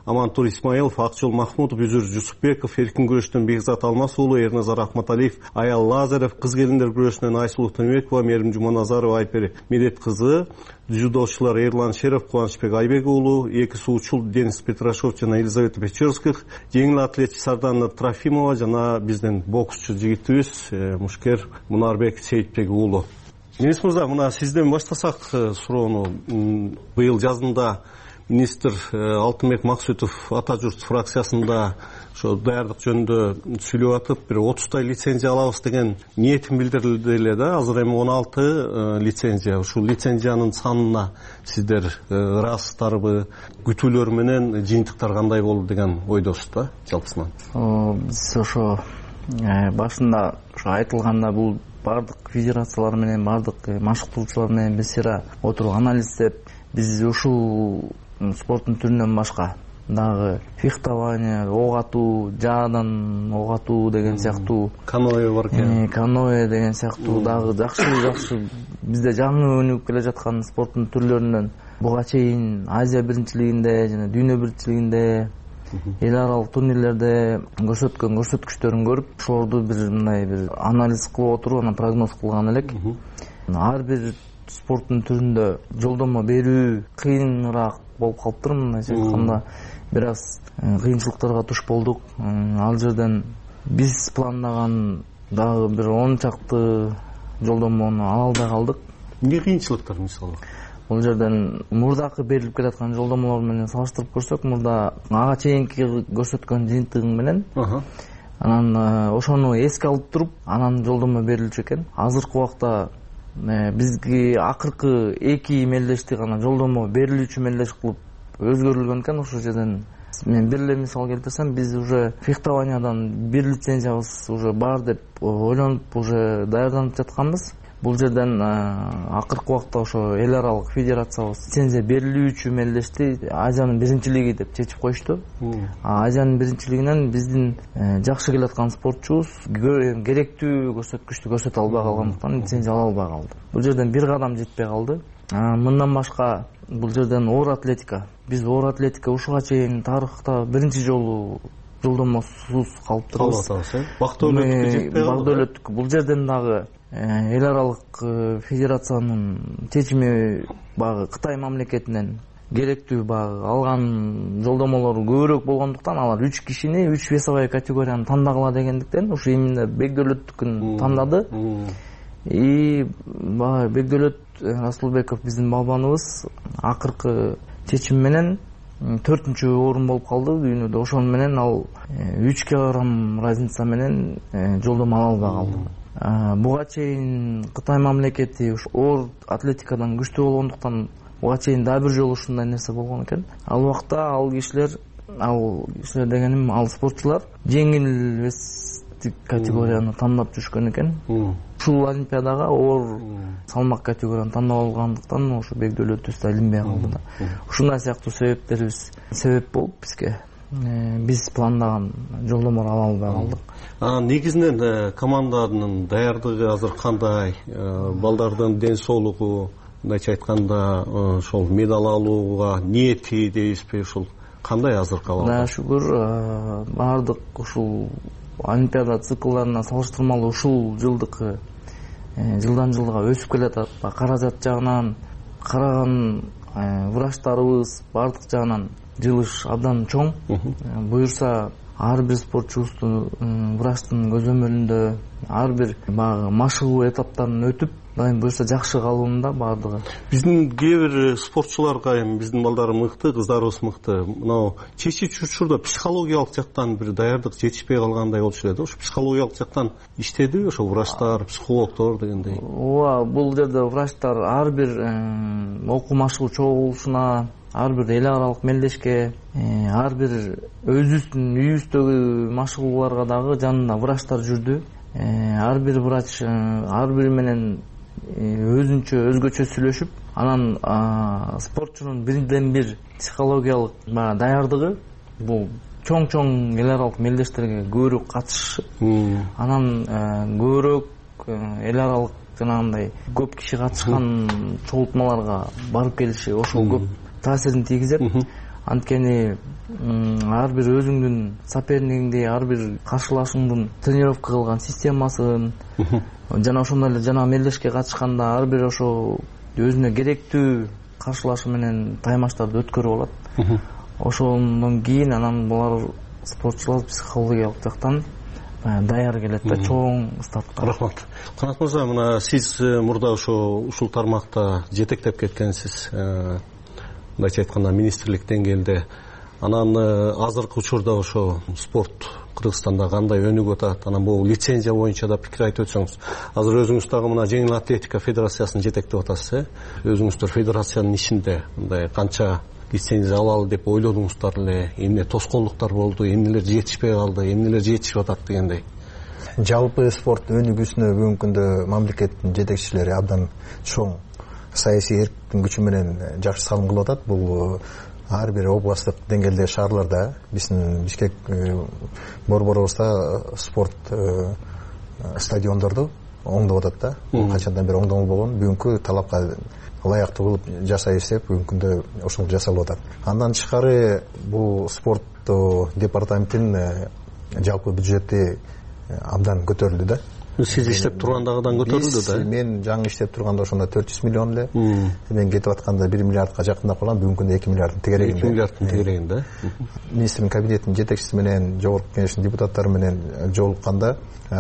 Амантур Исмаилов, Акжол Махмутов, Үзүр Жусупбеков, эркин күрөштөн Бекзат Алмас уулу, Эрназар Ахматалиев, Аял Лазарев, кыз келиндер күрөшүнөн Айсулу Төнөбекова, Мерим Жуманазарова, Айпери Медет кызы, дзюдошчулар Эрлан Шеров, Кубанычбек Айбек уулу, эки суучул Денис Петрашов жана Елизавета Печерских, жеңил атлетчи Сардана Трофимова жана биздин боксчу жигитибиз Мушкер Мунарбек Сейитбек уулу. Денис мырза, мына сизден баштасак суроону. Быйыл жазында министр Алтынбек Максутов Ата журт фракциясында ошо даярдык жөнүндө сүйлөп атып, бир 30 лицензия алабыз деген ниетин билдирди эле да. Азыр эми 16 лицензия. Ушул лицензиянын санына сиздер ырасыздарбы, күтүүлөр менен жыйынтыктар кандай болду деген ойдосуз да, жалпысынан? Биз ошо башында ошо айтылганда бул бардык федерациялар менен, бардык машыктоочулар менен биз сыйра отуруп анализдеп, биз ушул спорттун түрүнөн башка дагы фехтование, ок атуу, жаадан ок атуу деген сыяктуу, каноэ бар экен. Каноэ деген сыяктуу дагы жакшы бизде жаңы өнүгүп келе жаткан спорттун түрлөрүнөн буга чейин Азия биринчилигинде жана дүйнө биринчилигинде эл аралык турнирлерде көрсөткөн көрсөткүчтөрүн көрүп, ошолорду бир мындай бир анализ кылып отуруп, анан прогноз кылган элек. Ар бир спорттун түрүндө жолдомо берүү кыйыныраак болуп калыптыр. Мындайча айтканда, бир аз кыйынчылыктарга туш болдук. Ал жерден биз пландаган дагы бир 10 чакты жолдомону ала албай калдык. Эмне кыйынчылыктар мисалы? Бул жерден мурдакы берилип келаткан жолдомолор менен салыштырып көрсөк, мурда ага чейинки көрсөткөн жыйынтыгың менен анан ошону эске алып туруп, анан жолдомо берилчү экен. Азыркы убакта бизге акыркы 2 мелдешти гана жолдомо берилүүчү мелдеш кылып өзгөрүлгөн экен. Ошол жерден мен бир эле мисал келтирсем, биз уже фехтованиядан бир лицензиябыз уже бар деп ойлонуп уже даярданып жатканбыз. Бул жерден акыркы убакта ошо эл аралык федерациябыз лицензия берилүүчү мелдешти Азиянын биринчилиги деп чечип коюшту. Азиянын биринчилигинен биздин жакшы келаткан спортчубуз керектүү көрсөткүчтү көрсөтө албай калгандыктан лицензия ала албай калды. Бул жерден бир кадам жетпей калды. Мындан башка бул жерден оор атлетика. Биз оор атлетика ушуга чейин тарыхта биринчи жолу жолдомосуз калып турабыз. Бак-дөөлөттүк. Бул жерден дагы эл аралык федерациянын чечими багы Кытай мамлекетинен керектүү багы алган жолдомолору көбүрөөк болгондуктан алар 3 кишини 3 весовой категорияны тандагыла дегендиктен ушу именно Бекдөөлөттүкүн тандады. Бекдөөлөт Расулбеков биздин балбаныбыз акыркы чечим менен 4-чү орун болуп калды дүйнөдө. Ошон менен ал 3 килограмм разница менен жолдомо ала албай калды. Буга чейин Кытай мамлекети оор атлетикадан күчтүү болгондуктан буга чейин дагы бир жолу ушундай нерсе болгон экен. Ал убакта ал кишилер дегеним ал спортчулар жеңил категорияны тандап жүрүшкөн экен. Ушул олимпиадага оор салмак категорияны тандап алгандыктан ошо Бекдөөлөтүбүз да илинбей калды да. Ушундай сыяктуу себептерибиз себеп болуп бизге биз пландаган жолдомолорду ала албай калдык. Негизинен команданын даярдыгы азыр кандай? Балдардын ден соолугу, мындайча айтканда, ошол медаль алууга ниети дейбизби, ушул кандай азыркы абалда? Да, шүгүр, бардык ушул олимпиада циклдарына салыштырмалуу ушул жылдыкы жылдан жылга өсүп келатат. Каражат жагынан караган врачтарыбыз бардык жагынан жылыш абдан чоң. Буюрса ар бир спортчубуздун врачтын көзөмөлүндө ар бир машыгуу этаптарын өтүп, дайым буюрса жакшы калуунда бардыгы. Биздин кээ бир спортчуларга эми биздин балдар мыкты, кыздарыбыз мыкты. Мынау чечүүчү учурда психологиялык жактан бир даярдык жетишпей калгандай болчу эле да. Ошо психологиялык жактан иштедиби ошо врачтар, психологдор дегендей? Ооба, бул жерде врачтар ар бир окуу машыгуу чогулушуна, ар бир эл аралык мелдешке, ар бир өзүбүздүн үйүбүздөгү машыгууларга дагы жанында врачтар жүрдү. Ар бир врач ар бири менен өзгөчө сүйлөшүп, анан спортчунун бирден бир психологиялык даярдыгы бул чоң эл аралык мелдештерге көбүрөөк катышып, анан көбүрөөк эл аралык жанагындай көп киши катышкан чогултмаларга барып келиши ошол көп таасирин тийгизет. анткени ар бир өзүңдүн сопернигиңди, ар бир каршылашыңдын тренировка кылган системасын жана ошондой эле жана мелдешке катышканда ар бир ошо өзүнө керектүү каршылашы менен таймаштарды өткөрүп алат. Ошондон кийин анан булар спортчулар психологиялык жактан даяр келет да чоң стартка. Рахмат. Канат мырза, мына сиз мурда ушул тармакта жетектеп кеткенсиз, мындайча айтканда министрлик деңгээлде. Анан азыркы учурда ошо спорт Кыргызстанда кандай өнүгүп атат? Анан бул лицензия боюнча да пикир айтып өтсөңүз. Азыр өзүңүз дагы мына жеңил атлетика федерациясын жетектеп атасыз, Өзүңүздөр федерациянын ичинде мындай канча лицензия алалы деп ойлодуңуздар эле, эмне тоскоолдуктар болду, эмнелер жетишпей калды, эмнелер жетишип атат дегендей. Жалпы спорт өнүгүүсүнө бүгүнкү күндө мамлекеттин жетекчилери абдан чоң саясий эрктин күчү менен жакшы салым кылып атат. Бул ар бир областтык деңгээлде шаарларда, биздин Бишкек борборубузда спорт стадиондорду оңдоп атат да. Качандан бери оңдолуп болгон, бүгүнкү талапка ылайыктуу кылып жасайбыз деп бүгүнкү күндө ошол жасалып атат. Андан тышкары бул спорт департаментин жалпы бюджети абдан көтөрүлдү да. Сиз иштеп тургандагыдан көтөрүлдү да? Мен жаңы иштеп турганда ошондо 400 миллион эле. Мен кетип атканда 1 миллиардка жакындап калган, бүгүнкү күндө 2 миллиарддын тегерегинде. 2 миллиарддын тегерегинде. Министрдин кабинетинин жетекчиси менен, жогорку кеңештин депутаттары менен жолукканда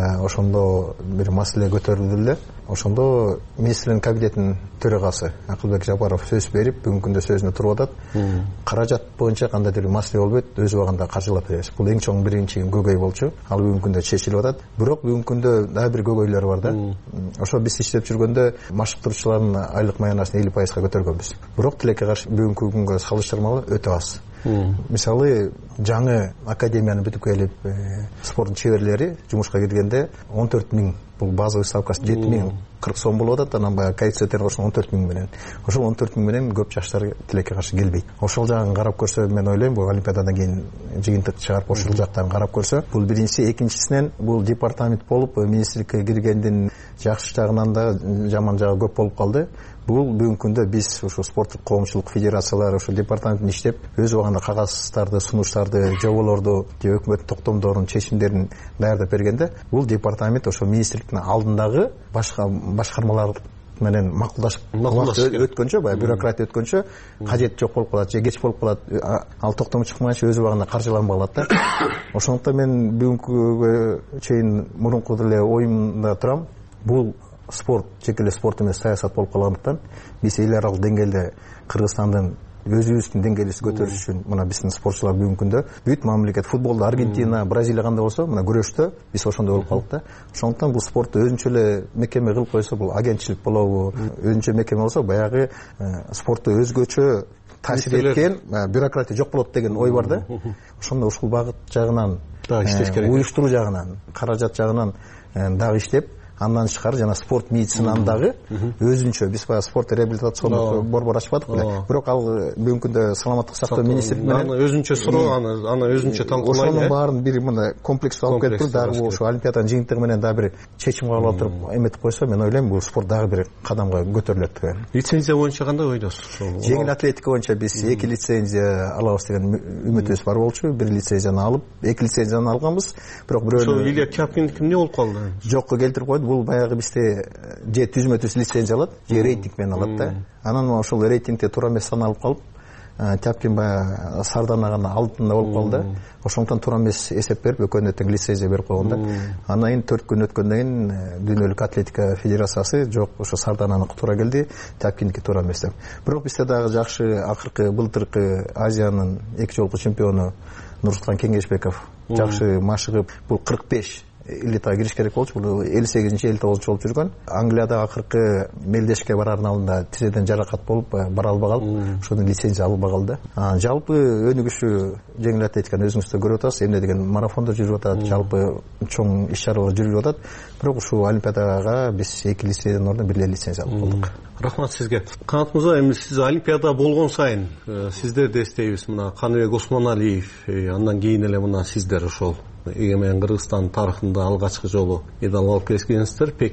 ошондо бир маселе көтөрүлдү эле. Ошондо министрдин кабинетинин төрагасы Акылбек Жапаров сөз берип, бүгүнкү күндө сөзүнө туруп атат. Каражат боюнча кандайдыр маселе болбойт, өз убагында каржылап беребиз. Бул эң чоң биринчи көйгөй болчу. Ал бүгүнкү күндө чечилип атат. Бирок бүгүнкү күндө дагы бир көйгөйлөр бар да. Ошо биз иштеп жүргөндө машыктыруучулардын айлык маянасын 50%га көтөргөнбүз. Бирок тилекке каршы бүгүнкү күнгө салыштырмалуу өтө аз. Мисалы, жаңы академияны бүтүп келип, спорттун чеберлери жумушка киргенде 14 000, бул базовый ставкасы 7 040 сом болуп атат, анан баягы коэффициенттер кошулган 14 000 менен. Ошол 14 000 менен көп жаштар тилекке каршы келбейт. Ошол жагын карап көрсө, мен ойлойм, бул олимпиададан кийин жыйынтык чыгарып ошол жактарын карап көрсө, бул биринчиси, экинчисинен бул департамент болуп министрликке киргендин жакшы жагынан да жаман жагы көп болуп калды. Бул бүгүнкү күндө биз ошо спорттук коомчулук федерациялары ошо департаментин иштеп, өз убагында кагаздарды, сунуштарды, жоболорду, же өкмөттүн токтомдорун, чечимдерин даярдап бергенде, бул департамент ошо министрликтин алдындагы башкармалар менен макулдашып өткөнчө, баягы бюрократия өткөнчө кажет жок болуп калат, же кеч болуп калат, ал токтому чыкмаганча өз убагында каржыланбай калат да. Ошондуктан мен бүгүнкүгө чейин мурунку деле оюмда турам, бул спорт жеке эле спорт эмес, саясат болуп калгандыктан биз эл аралык деңгээлде Кыргызстандын өзүбүздүн деңгээлибизди көтөрүш үчүн мына биздин спортчулар бүгүнкү күндө бүт мамлекет футболдо Аргентина, Бразилия кандай болсо, мына күрөштө биз ошондой болуп калдык да. Ошондуктан бул спортты өзүнчө эле мекеме кылып койсо, бул агентчилик болобу, өзүнчө мекеме болсо, баягы спортту өзгөчө таасир эткен бюрократия жок болот деген ой бар да. Ошондо ушул багыт жагынан иштеш керек, уюштуруу жагынан, каражат жагынан дагы иштеп, андан тышкары жана спорт медицинаны дагы өзүнчө биз баягы спорт реабилитациондук борбор ачпадык беле. Бирок ал бүгүнкү күндө саламаттык сактоо министрлиги менен өзүнчө суроо, аны өзүнчө талкуулайт. Ошонун баарын бир мындай комплекс алып келип туруп, дагы ошо олимпиаданын жыйынтыгы менен дагы бир чечим кабыл алып туруп эметип койсо, мен ойлойм, бул спорт дагы бир кадамга көтөрүлөт. Лицензия боюнча кандай ойдосуз? Жеңил атлетика боюнча биз 2 лицензия алабыз деген үмүтүбүз бар болчу. 1 лицензияны алып, 2 лицензияны алганбыз. Бирок бирөөнү ошо Илья Чапкиндики эмне болуп калды? Жокко келтирип койду. Бул баягы бизде же түзмө-түз лицензия алат, же рейтинг менен алат да. Анан ошол рейтингде туура эмес саналып калып, Тяпкин баягы Сарданага алдында болуп калды. Ошондуктан туура эмес эсеп берип, экөөнүнө тең лицензия берип койгон да. Андан кийин 4 күн өткөндөн кийин Дүйнөлүк атлетика федерациясы жок, ошо Сардананыкы туура келди, Тяпкиндики туура эмес деп. Бирок бизде дагы жакшы акыркы былтыркы Азиянын 2 жолку чемпиону Нурсултан Кеңешбеков жакшы машыгып, бул 45 элитага кириш керек болчу, бул 58-59 жолу жүргөн. Англияда акыркы мелдешке барардын алдында тизеден жаракат болуп бара албай калып, ошондон лицензия албай калды. Жалпы өнүгүшү жеңил атлетиканы өзүңүздөр көрүп атасыз, эмне деген марафондор жүрүп атат, жалпы чоң иш-чаралар жүрүп атат. Бирок ушул олимпиадага биз 2 лицензиядан ордун 1 лицензия алып болдук. Рахмат сизге. Канат мырза, эми сиз олимпиада болгон сайын сиздерди эстейбиз. Мына Каныбек Осмоналиев, андан кийин эле мына сиздер ошол эгемен Кыргызстан тарыхында алгачкы жолу медалга алып келгенсиздер. Пекин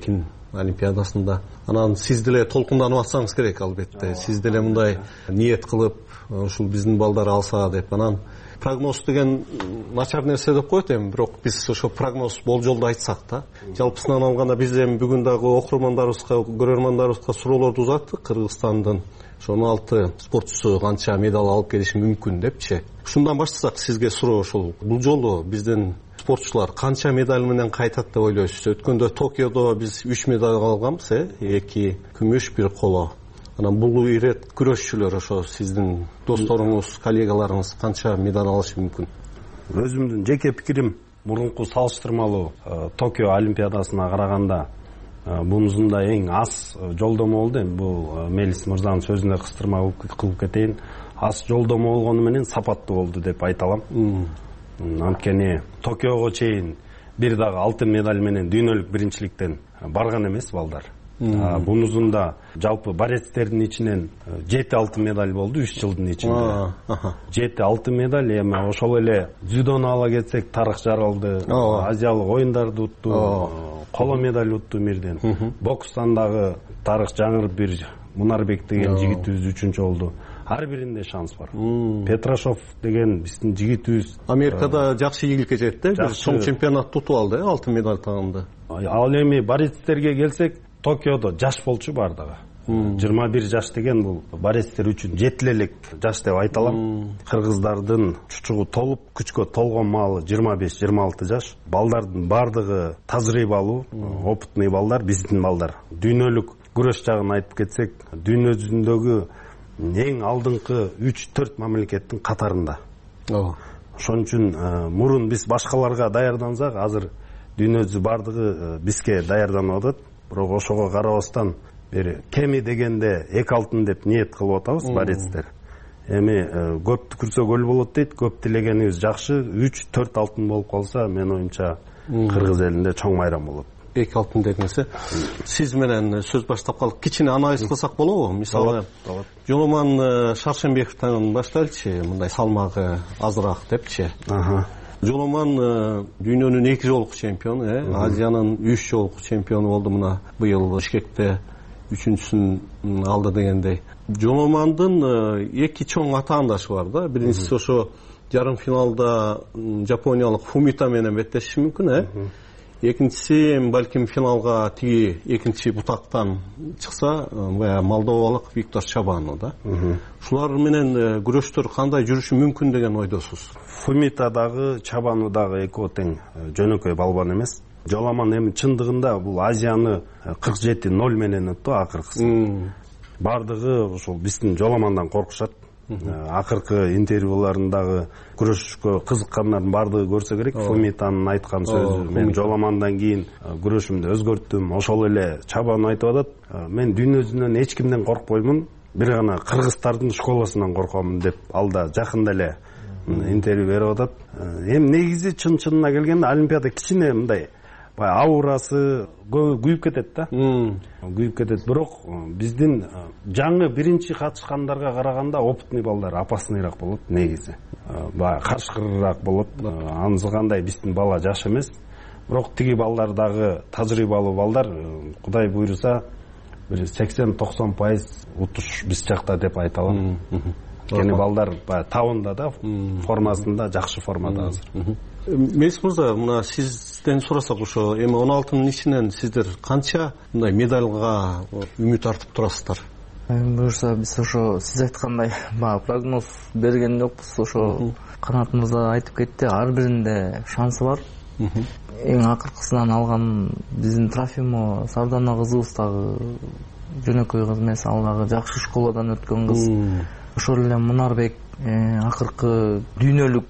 олимпиадасында. Анан сиз деле толкунданып атсаңыз керек албетте. Сиз деле мындай ниет кылып, ушул биздин балдар алса деп. Анан прогноз деген начар нерсе деп коет эми, бирок биз ошо прогноз болжолду айтсак да, жалпысынан алганда биз эми бүгүн дагы окурмандарыбызга, көрөрмандарыбызга суроолорду узаттык. Кыргызстандын 16 спортчусу канча медаль алып келиши мүмкүн депчи. Ушундан баштасак, сизге суроо ушул. Бул жолу биздин спортчулар канча медаль менен кайтат деп ойлойсуз? Өткөндө Токиодо биз 3 медаль алганбыз, 2 күмүш, 1 коло. Анан бул ирет күрөшчүлөр, ошо сиздин досторуңуз, коллегаларыңыз канча медаль алышы мүмкүн? Өзүмдүн жеке пикирим, мурунку салыштырмалуу Токио олимпиадасына караганда бунусунда эң аз жолдомо болду. Бул Мелис мырзанын сөзүнө кыстырма кылып кетейин. Аз жолдомо болгону менен сапаттуу болду деп айта алам. Анткени Токиого чейин бир дагы алтын медаль менен дүйнөлүк биринчиликтен барган эмес балдар. Бунусунда жалпы барецтердин ичинен 7 алтын медаль болду 3 жылдын ичинде. 7 алтын медаль. Эми ошол эле дзюдону ала кетсек, Тарык Жаралды, Азиялык оюндарды утту, коло медаль утту мирден. Бокстан дагы Тарык Жаңыр Мунарбек деген жигитибиз 3-чү болду. Ар биринде шанс бар. Петрашов деген биздин жигитибиз Америкада жакшы ийгиликке жетти, чоң чемпионатты утуп алды, алтын медаль тагынды. Ал эми барецтерге келсек, Токиодо жаш болчу бардыгы. 21 жаш деген бул барецтер үчүн жетилелик жаш деп айта алам. Кыргыздардын чучугу толуп, күчкө толгон маалы 25-26 жаш. Балдардын бардыгы тажрыйбалуу, опытный балдар, биздин балдар. Дүйнөлүк күрөш жагын айтып кетсек, дүйнө жүзүндөгү эң алдыңкы 3-4 мамлекеттин катарында. Ошон үчүн мурун биз башкаларга даярдансак, азыр дүйнө жүзү бардыгы бизге даярданып атат. Бирок ошого карабастан бир кеми дегенде 2 алтын деп ниет кылып атабыз барецтер. Эми көптү күрсө көл болот дейт, көп тилегенибиз жакшы. 3-4 алтын болуп калса, мен оюмча кыргыз элинде чоң майрам болот. 2 алтын дегенсе, сиз менен сөз баштап калдык. Кичине анализ кылсак болобу? Мисалы, Жоломан Шаршембековдон баштайлычы, мындай салмагы азыраак депчи. Жоломан дүйнөнүн 2 жолку чемпиону, Азиянын 3 жолку чемпиону болду. Мына быйыл Бишкекте 3-үчүсүн алды дегендей. Жоломандын 2 чоң атаандашы бар да. Биринчиси ошо жарым финалда жапониялык Фумита менен беттешиши мүмкүн, Экинчиси балким финалга тиги экинчи бутактан чыкса, бая молдовалык Виктор Чабанов да. Ушулар менен күрөштөр кандай жүрүшү мүмкүн деген ойдосуз? Фумита дагы, Чабану дагы экөө тең жөнөкөй балбан эмес. Жоломан эми чындыгында бул Азияны 47-0 менен утту акыркысы. Бардыгы ушул биздин Жоломандан коркушат. Акыркы интервьюларындагы күрөшкө кызыккандардын бардыгы көрсө керек. Фумитанын айткан сөзү, мен Жоломандан кийин күрөшүмдү өзгөрттүм. Ошол эле Чабан айтып атат, мен дүйнө жүзүнөн эч кимден коркпоймун, бир гана кыргыздардын школасынан коркомун деп алда жакында эле интервью берип атат. Эми негизи чын-чынына келгенде олимпиада кичине мындай аурасы күйүп кетет да. Күйүп кетет. Бирок биздин жаңы биринчи катышкандарга караганда опытный балдар опасныйраак болот негизи. Карышкырыраак болот. Анысы кандай биздин бала жаш эмес. Бирок тиги балдар дагы тажрыйбалуу балдар, Кудай буйруса, бир 80-90% утуш биз жакта деп айта алам. Кени балдар табында да, формасында жакшы формада азыр. Мелис мырза, мына сизден сурасак, ошо эми 16-нын ичинен сиздер канча мындай медалга үмүт артып турасыздар? Буюрса биз ошо сиз айткандай прогноз берген жокпуз. Ошо Канат мырза айтып кетти, ар биринде шансы бар. Эң акыркысынан алган биздин Трофимо Сардана кызыбыз дагы жөнөкөй кыз эмес, ал дагы жакшы школадан өткөн кыз. Ошол эле Мунарбек акыркы дүйнөлүк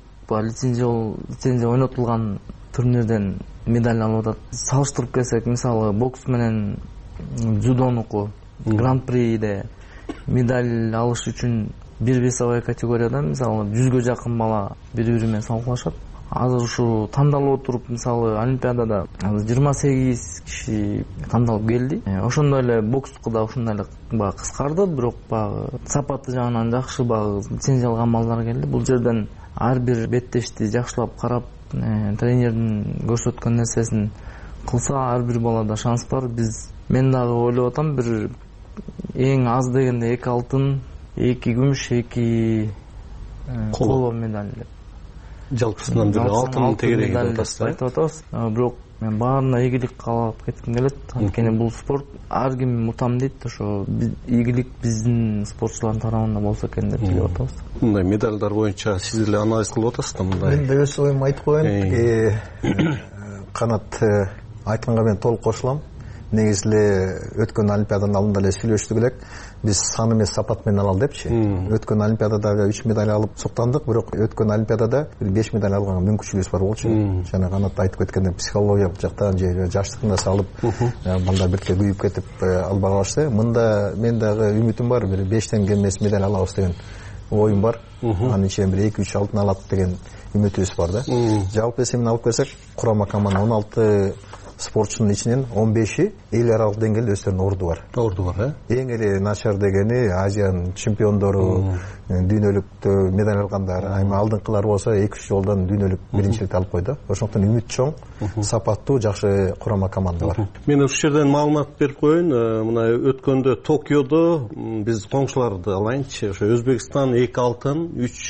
лицензия ойнотулган турнирден медаль алып атат. Салыштырып келсек, мисалы бокс менен дзюдонуку гран-приде медаль алыш үчүн бир весовой категорияда мисалы 100гө жакын бала бири-бири менен салгылашат. Азыр ушу тандалып отуруп, мисалы олимпиадада 28 киши тандалып келди. Ошондой эле бокстуку да ушундай эле кыскарды, бирок сапаты жагынан жакшы лицензия алган балдар келди. Бул жерден ар бир беттешти жакшылап карап, тренердин көрсөткөн нерсесин кылса ар бир балада шанс бар. Мен дагы ойлоп атам, бир эң аз дегенде 2 алтын, 2 күмүш, 2 коло медаль деп. Жалпысынан бир алтын тегерек айтып атабыз. Бирок мен баарына ийгилик каалап кетким келет. Анткени бул спорт ар ким утам дейт, ошо ийгилик биздин спортчулардын тарабында болсо экен деп ойлоп атабыз. Мындай медалдар боюнча сиз деле анализ кылып атасыздар мындай? Мен да өз оюмду айтып коеюн. Канат айтканга мен толук кошулам. Негизи эле өткөн олимпиаданын алдында эле сүйлөштүк элек. Биз сан эмес сапат менен алалы депчи. Өткөн олимпиададагы 3 медаль алып суктандык, бирок өткөн олимпиадада 5 медаль алганга мүмкүнчүлүгүбүз бар болчу. Жана Канат айтып кеткендей, психологиялык жактан же жаштыгына салып, балдар бирке күйүп кетип албай калышты. Мында мен дагы үмүтүм бар, бир 5тен кем эмес медаль алабыз деген оюм бар. Анын ичинен бир 2-3 алтын алат деген үмүтүбүз бар да. Жалпы эсебин алып келсек, курама команда 16 спортчунун ичинен 15и эл аралык деңгээлде өздөрүнүн орду бар. Орду бар, Эң эле начар дегени Азиянын чемпиондору, дүйнөлүктө медаль алгандар, айма алдыңкылар болсо 2-3 жолдон дүйнөлүк биринчиликти алып койду. Ошондуктан үмүт чоң, сапаттуу, жакшы курама команда бар. Мен ушул жерден маалымат берип коеюн. Мына өткөндө Токиодо биз коңшуларды алайынчы. Ошо Өзбекстан 2 алтын,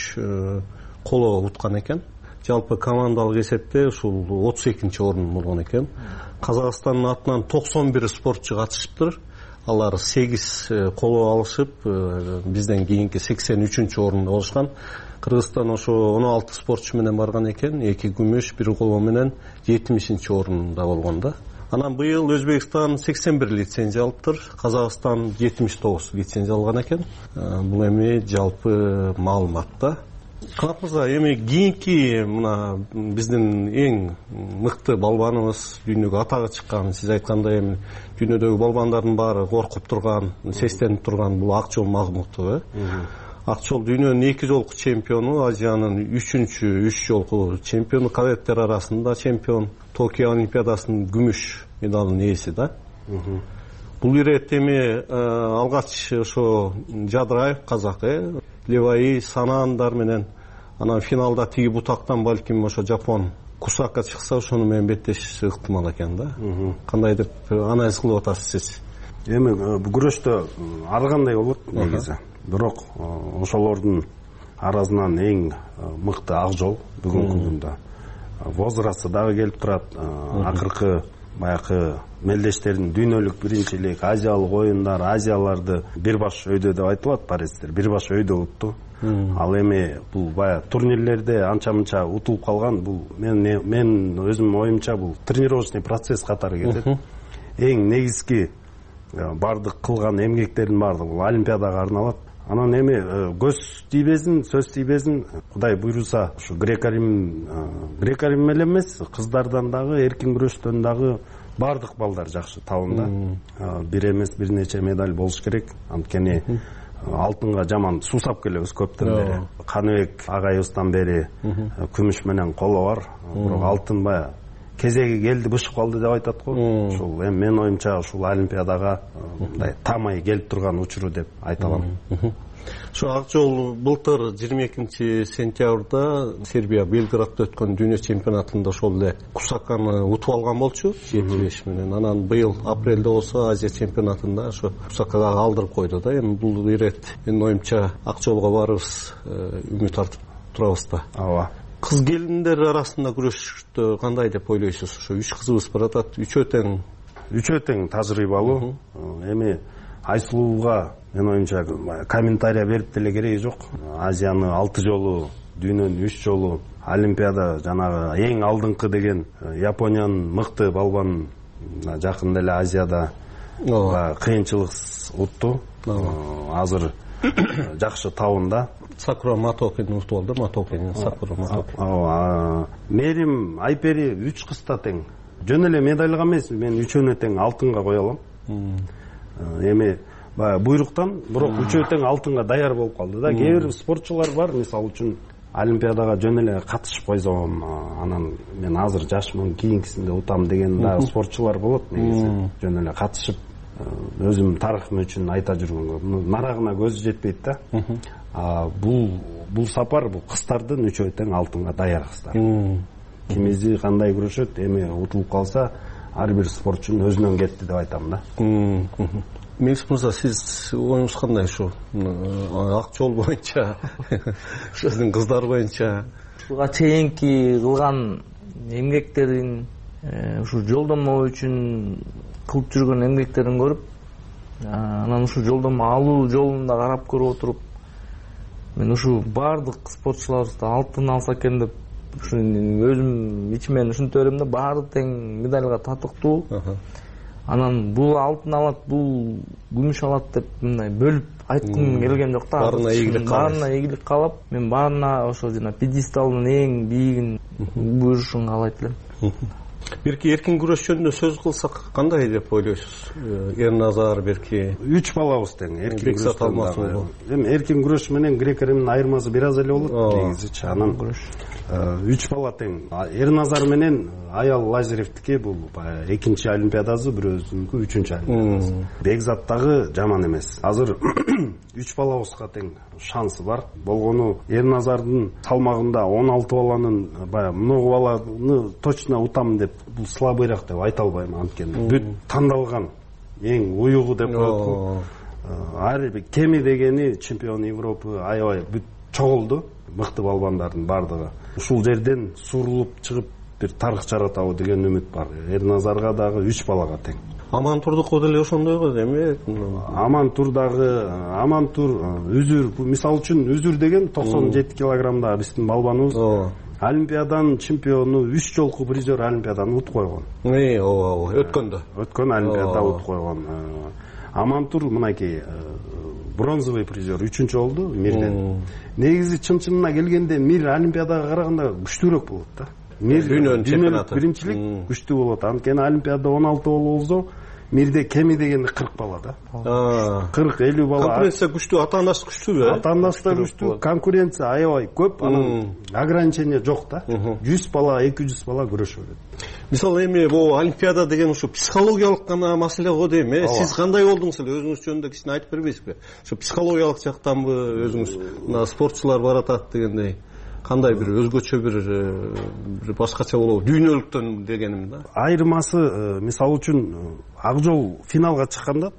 3 коло уткан экен. Жалпы командалык эсепте ушул 32-чи орун болгон экен. Казакстандын атынан 91 спортчу катышыптыр. Алар 8 коло алышып, бизден кийинки 83-чү орунда болушкан. Кыргызстан ошо 16 спортчу менен барган экен, 2 күмүш, 1 коло менен 70-чи орунда болгон да. Анан быйыл Өзбекстан 81 лицензия алыптыр, Казакстан 79 лицензия алган экен. Бул эми жалпы маалымат да. Канат мырза, эми кийинки мына биздин эң мыкты балбаныбыз, дүйнөгө атагы чыккан, сиз айткандай эми дүйнөдөгү балбандардын баары коркуп турган, сестенип турган бул Акжол Магмутов. Акжол дүйнөнүн 2 жолку чемпиону, Азиянын 3 жолку чемпиону, кадеттер арасында чемпион, Токио олимпиадасынын күмүш медалынын ээси да. Бул ирет эми алгач ошо Жадыраев казак, Леваи, Санаандар менен анан финалда тиги бутактан балким ошо Жапон Кусака чыкса, ошону менен беттешиши ыктымал экен да. Кандай деп анализ кылып атасыз сиз? Эми бул күрөштө ар кандай болот негизи. Бирок ошолордун арасынан эң мыкты Акжол бүгүнкү күндө. Возрасты дагы келип турат. Акыркы баягы мелдештердин дүйнөлүк биринчилик, азиялык оюндар, азияларды бир баш өйдө деп айтылат, паризтер бир баш өйдө утту. Ал эми бул баягы турнирлерде анча-мынча утулуп калган. Бул мен өзүмдүн оюмча бул тренировочный процесс катары кетет. Эң негизги бардык кылган эмгектердин баардыгы бул олимпиадага арналат. Анан эми көз тийбесин, сөз тийбесин, Кудай буйруса, ушу грек-рим эле эмес, кыздардан дагы, эркин күрөштөн дагы бардык балдар жакшы табында. Бир эмес, бир нече медаль болуш керек. Анткени алтынга жаман суусап келебиз көптөн бери. Каныбек агайыбыздан бери күмүш менен коло бар. Бирок алтын баягы кезеги келди, бышып калды деп айтат го. Ушул эми мен оюмча ушул олимпиадага мындай тамай келип турган учуру деп айта алам. Ошо Акжол былтыр 22 сентябрда Сербия Белградда өткөн дүйнө чемпионатында ошол эле Кусаканы утуп алган болчу 75 менен. Анан быйыл апрелде болсо Азия чемпионатында ошо Кусакага алдырып койду да. Эми бул ирет менин оюмча Акжолго барыбыз үмүт артып турабыз да. Ооба. Кыз келиндер арасында күрөштө кандай деп ойлойсуз? Ошо 3 кызыбыз бар атат, үчөө тең тажрыйбалуу. Эми Айсулууга мен оюмча комментарий берип деле кереги жок. Азияны 6 жолу, дүйнөнүн 3 жолу, олимпиада жанагы эң алдыңкы деген Япониянын мыкты балбанын жакында эле Азияда кыйынчылыксыз утту. Азыр жакшы табында. Сакура Матокени утуп алды, Матокени, Сакура Матокени. Ооба. Мерим Айпери 3 кызда тең. Жөн эле медальга эмес, мен үчөөнө тең алтынга кое алам. Эми буйруктан, бирок үчөө тең алтынга даяр болуп калды да. Кээ бир спортчулар бар, мисалы үчүн олимпиадага жөн эле катышып койсом, анан мен азыр жашмын, кийинкисинде утам деген да спортчулар болот негизи. Жөн эле катышып өзүм тарыхым үчүн айта жүргөнгө нарагына көзү жетпейт да. Бул сапар бул кыздардын үчөө тең алтынга даяр кыздар. Кимизи кандай күрөшөт, эми утулуп калса ар бир спортчунун өзүнөн кетти деп айтам да. Меңиз мырза, сиз оюңуз кандай ушу ак жол боюнча, сиздин кыздар боюнча? Ушуга чейинки кылган эмгектерин, ушу жолдомо үчүн кылып жүргөн эмгектерин көрүп, анан ушу жолдомо алуу жолунда карап көрүп отуруп, мен ушу баардык спортчуларыбызды алтын алса экен деп ушу өзүм ичимен ушинтип берем да, баары тең медальга татыктуу. Анан бул алтын алат, бул күмүш алат деп мындай бөлүп айткым келген жок да. Баарына ийгилик каалап, мен баарына ошо жана пьедесталдын эң бийигин буйрушун каалайт элем. Берки эркин күрөш жөнүндө сөз кылсак кандай деп ойлойсуз? Ерназар берки 3 балабыз тең эркин күрөш алмасыбы. Эми эркин күрөш менен грек-римдин айырмасы бир аз эле болот негизичи. Анан 3 бала тең. Ерназар менен Аял Лазаревдики бул экинчи олимпиадасы, бирөөсүнүкү үчүнчү олимпиадасы. Бекзаттагы жаман эмес. Азыр 3 балабызга тең шансы бар. Болгону Ерназардын салмагында 16 баланын баягы много баланы точно утам деп, бул слабыйраак деп айта албайм, анткени бүт тандалган эң уюгу деп коет. Ар кеми дегени чемпион Европы, аябай бүт чогулду. Мыкты балбандардын бардыгы. Ушул жерден сурулуп чыгып бир тарых жаратабы деген үмүт бар. Ерназарга дагы 3 балага тең. Амантурдуку деле ошондой го эми. Амантур үзүр, мисалы үчүн үзүр деген 97 килограммда биздин балбаныбыз олимпиаданын чемпиону, 3 жолку призер олимпиаданы утуп койгон. Ооба, өткөндө. Өткөн олимпиадада утуп койгон. Амантур мынакей бронзовый призер 3-чү болду мирден. Негизи чын-чынына келгенде мир олимпиадага караганда күчтүүрөөк болот да. Мир дүйнөлүк биринчилик күчтүү болот. Анткени олимпиада 16 болсо, мирде кеми дегенде 40 бала да. 40-50 бала. Конкуренция күчтүү, ата-анасы күчтүүбү? Ата-анасы да күчтүү, конкуренция аябай көп, анан ограничение жок да. 100 бала, 200 бала күрөшө берет. Мисалы эми бул олимпиада деген ушу психологиялык гана маселе го дейм. Сиз кандай болдуңуз эле, өзүңүз жөнүндө кичине айтып бербейсизби? Ушу психологиялык жактанбы өзүңүз, мына спортчулар баратат дегендей, кандай бир өзгөчө бир башкача болобу, дүйнөлүктөн дегеним да. Айырмасы, мисалы үчүн ак жол финалга чыкканда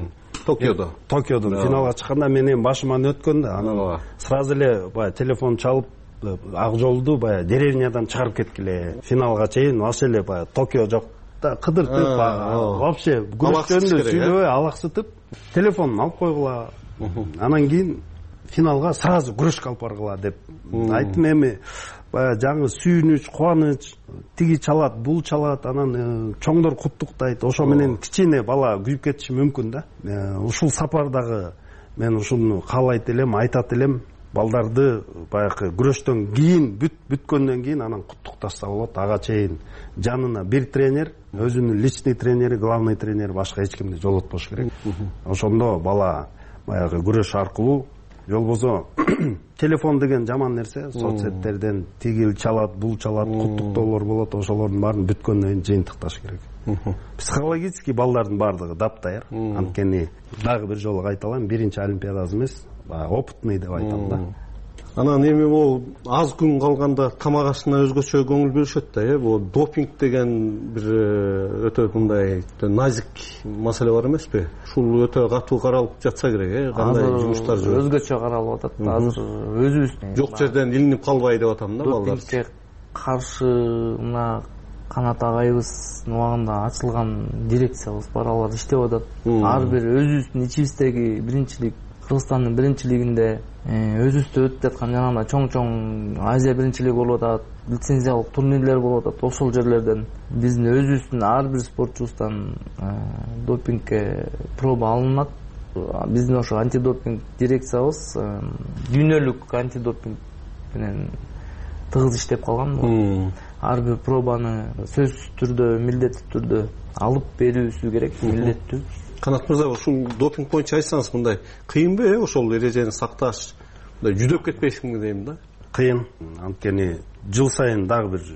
Токиодон финалга чыкканда менин башыман өткөн да, анан сразу эле баягы телефон чалып ак жолду баягы деревнядан чыгарып кеткиле. Финалга чейин вообще эле баягы Токио жокта кыдыртып, вообще күрөш жөнүндө сүйлөбөй алаксытып, телефонун алып койгула. Анан кийин финалга сразу күрөшкө алып баргыла деп айттым. Эми баягы жаңы сүйүнүч, кубаныч, тиги чалат, бул чалат, анан чоңдор куттуктайт. Ошо менен кичине бала күйүп кетиши мүмкүн да. Ушул сапардагы мен ушуну каалайт элем, айтат элем. Балдарды баягы күрөштөн кийин бүткөндөн кийин анан куттукташса болот. Ага чейин жанына бир тренер, өзүнүн личный тренери, главный тренери, башка эч кимди жолотпош керек. Ошондо бала баягы күрөш аркылуу, болбосо телефон деген жаман нерсе, соцсеттерден тигил чалат, бул чалат, куттуктоолор болот, ошолордун баарын бүткөндөн кийин жыйынтыкташ керек. Психологически балдардын баардыгы даптайыр. Анткени дагы бир жолу кайталайм, биринчи олимпиадасы эмес, опытный деп айтам да. Анан эми бул аз күн калганда тамак ашына өзгөчө көңүл бөлүшөт да, бул допинг деген бир өтө мындай назик маселе бар эмеспи? Ушул өтө катуу каралып жатса керек, кандай жумуштар жүрөт? Өзгөчө каралып атат. Азыр өзүбүз жок жерден илинип калбай деп атам да балдар. Допингке каршы мына Канат агайыбыз убагында ачылган дирекциябыз бар, алар иштеп атат. Ар бир өзүбүздүн ичибиздеги биринчилик, Кыргызстандын биринчилигинде өзүбүздө өтүп жаткан жанагындай чоң Азия биринчилиги болуп атат, лицензиялык турнирлер болуп атат. Ошол жерлерден биздин өзүбүздүн ар бир спортчубуздан допингке проба алынат. Биздин ошо антидопинг дирекциябыз дүйнөлүк антидопинг менен тыгыз иштеп калган. Ар бир пробаны сөзсүз түрдө, милдеттүү түрдө алып берүүсү керек, милдеттүү. Канат мырза, ушул допинг боюнча айтсаңыз, мындай кыйынбы ошол эрежени сакташ, мындай жүдөп кетпешимби дейм да? Кыйын, анткени жыл сайын дагы бир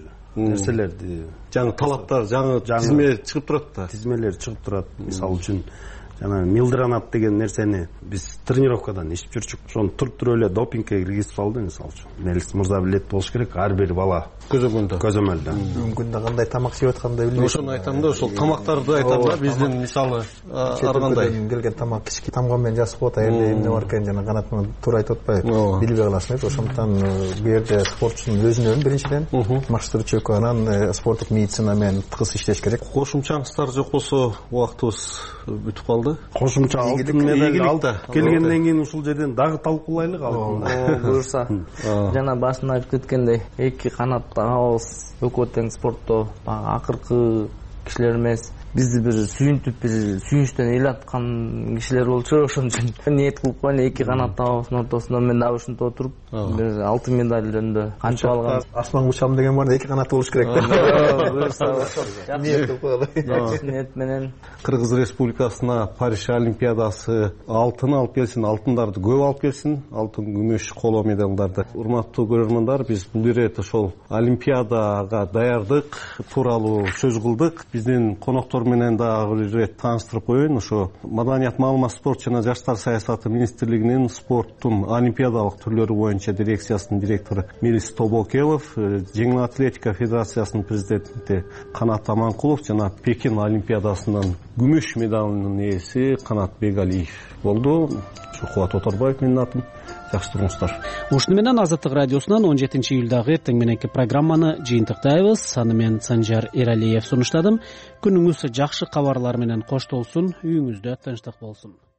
нерселерди, жаңы талаптар, жаңы тизме чыгып турат да. Тизмелер чыгып турат. Мисалы үчүн жана милдронат деген нерсени биз тренировкадан ичип жүрчүк. Ошону туруп эле допингке киргизип алды. Мисалы үчүн Мелис мырза билет болуш керек, ар бир бала көзөмөлдө. Бүгүнкү күндө кандай тамак жеп атканын билбейт. Ошону айтам да, ошол тамактарды айтам да. Биздин мисалы ар кандай келген тамак кички тамган менен жазып коет, эле эмне бар экенин жана канатына туура айтып атпайбы, билбей каласың дейт. Ошондуктан бул жерде спортчунун өзүнөн биринчиден маштырчылык, анан спорттук медицина менен тыгыз иштеш керек. Кошумчаңыздар жок болсо убактыбыз бүтүп калды. Кошумча алтын медаль алды. Келгенден кийин ушул жерден дагы талкуулайлык алтын. Буюрса. Жана башында айтып кеткендей, эки канаттагыбыз экөө тең спортто баягы акыркы кишилер эмес. Бизди бир сүйүнтүп, бир сүйүнчтөн эл аткан кишилер болчу. Ошон үчүн ниет кылып коеюн, эки канаттагыбыздын ортосунда мен дагы ушинтип отуруп, бир алтын медаль жөнүндө кантип алган. Асман кучам деген бар, эки канат болуш керек да. Ниет кылып коелу. Жакшы ниет менен Кыргыз Республикасына Париж Олимпиадасы алтын алып келсин, алтындарды көп алып келсин, алтын, күмүш, коло медалдарды. Урматтуу көрөрмандар, биз бул ирет ошол Олимпиадага даярдык тууралуу сөз кылдык. Биздин коноктор менен дагы бир ирет тааныштырып коеюн. Ошо Маданият, маалымат, спорт жана жаштар саясаты министрлигинин спорттун олимпиадалык түрлөрү боюнча дирекциясынын директору Мелис Тобокелов, жеңил атлетика федерациясынын президенти Канат Аманкулов жана Пекин олимпиадасынын күмүш медалынын ээси Канат Бегалиев болду. Кубат Оторбаев менин атым. Жакшы туруңуздар. Ушуну менен Азаттык радиосунан 17 июлдагы эртең мененки программаны жыйынтыктайбыз. Аны мен Санжар Эралиев сунуштадым. Күнүңүз жакшы кабарлар менен коштолсун, үйүңүздө тынчтык болсун.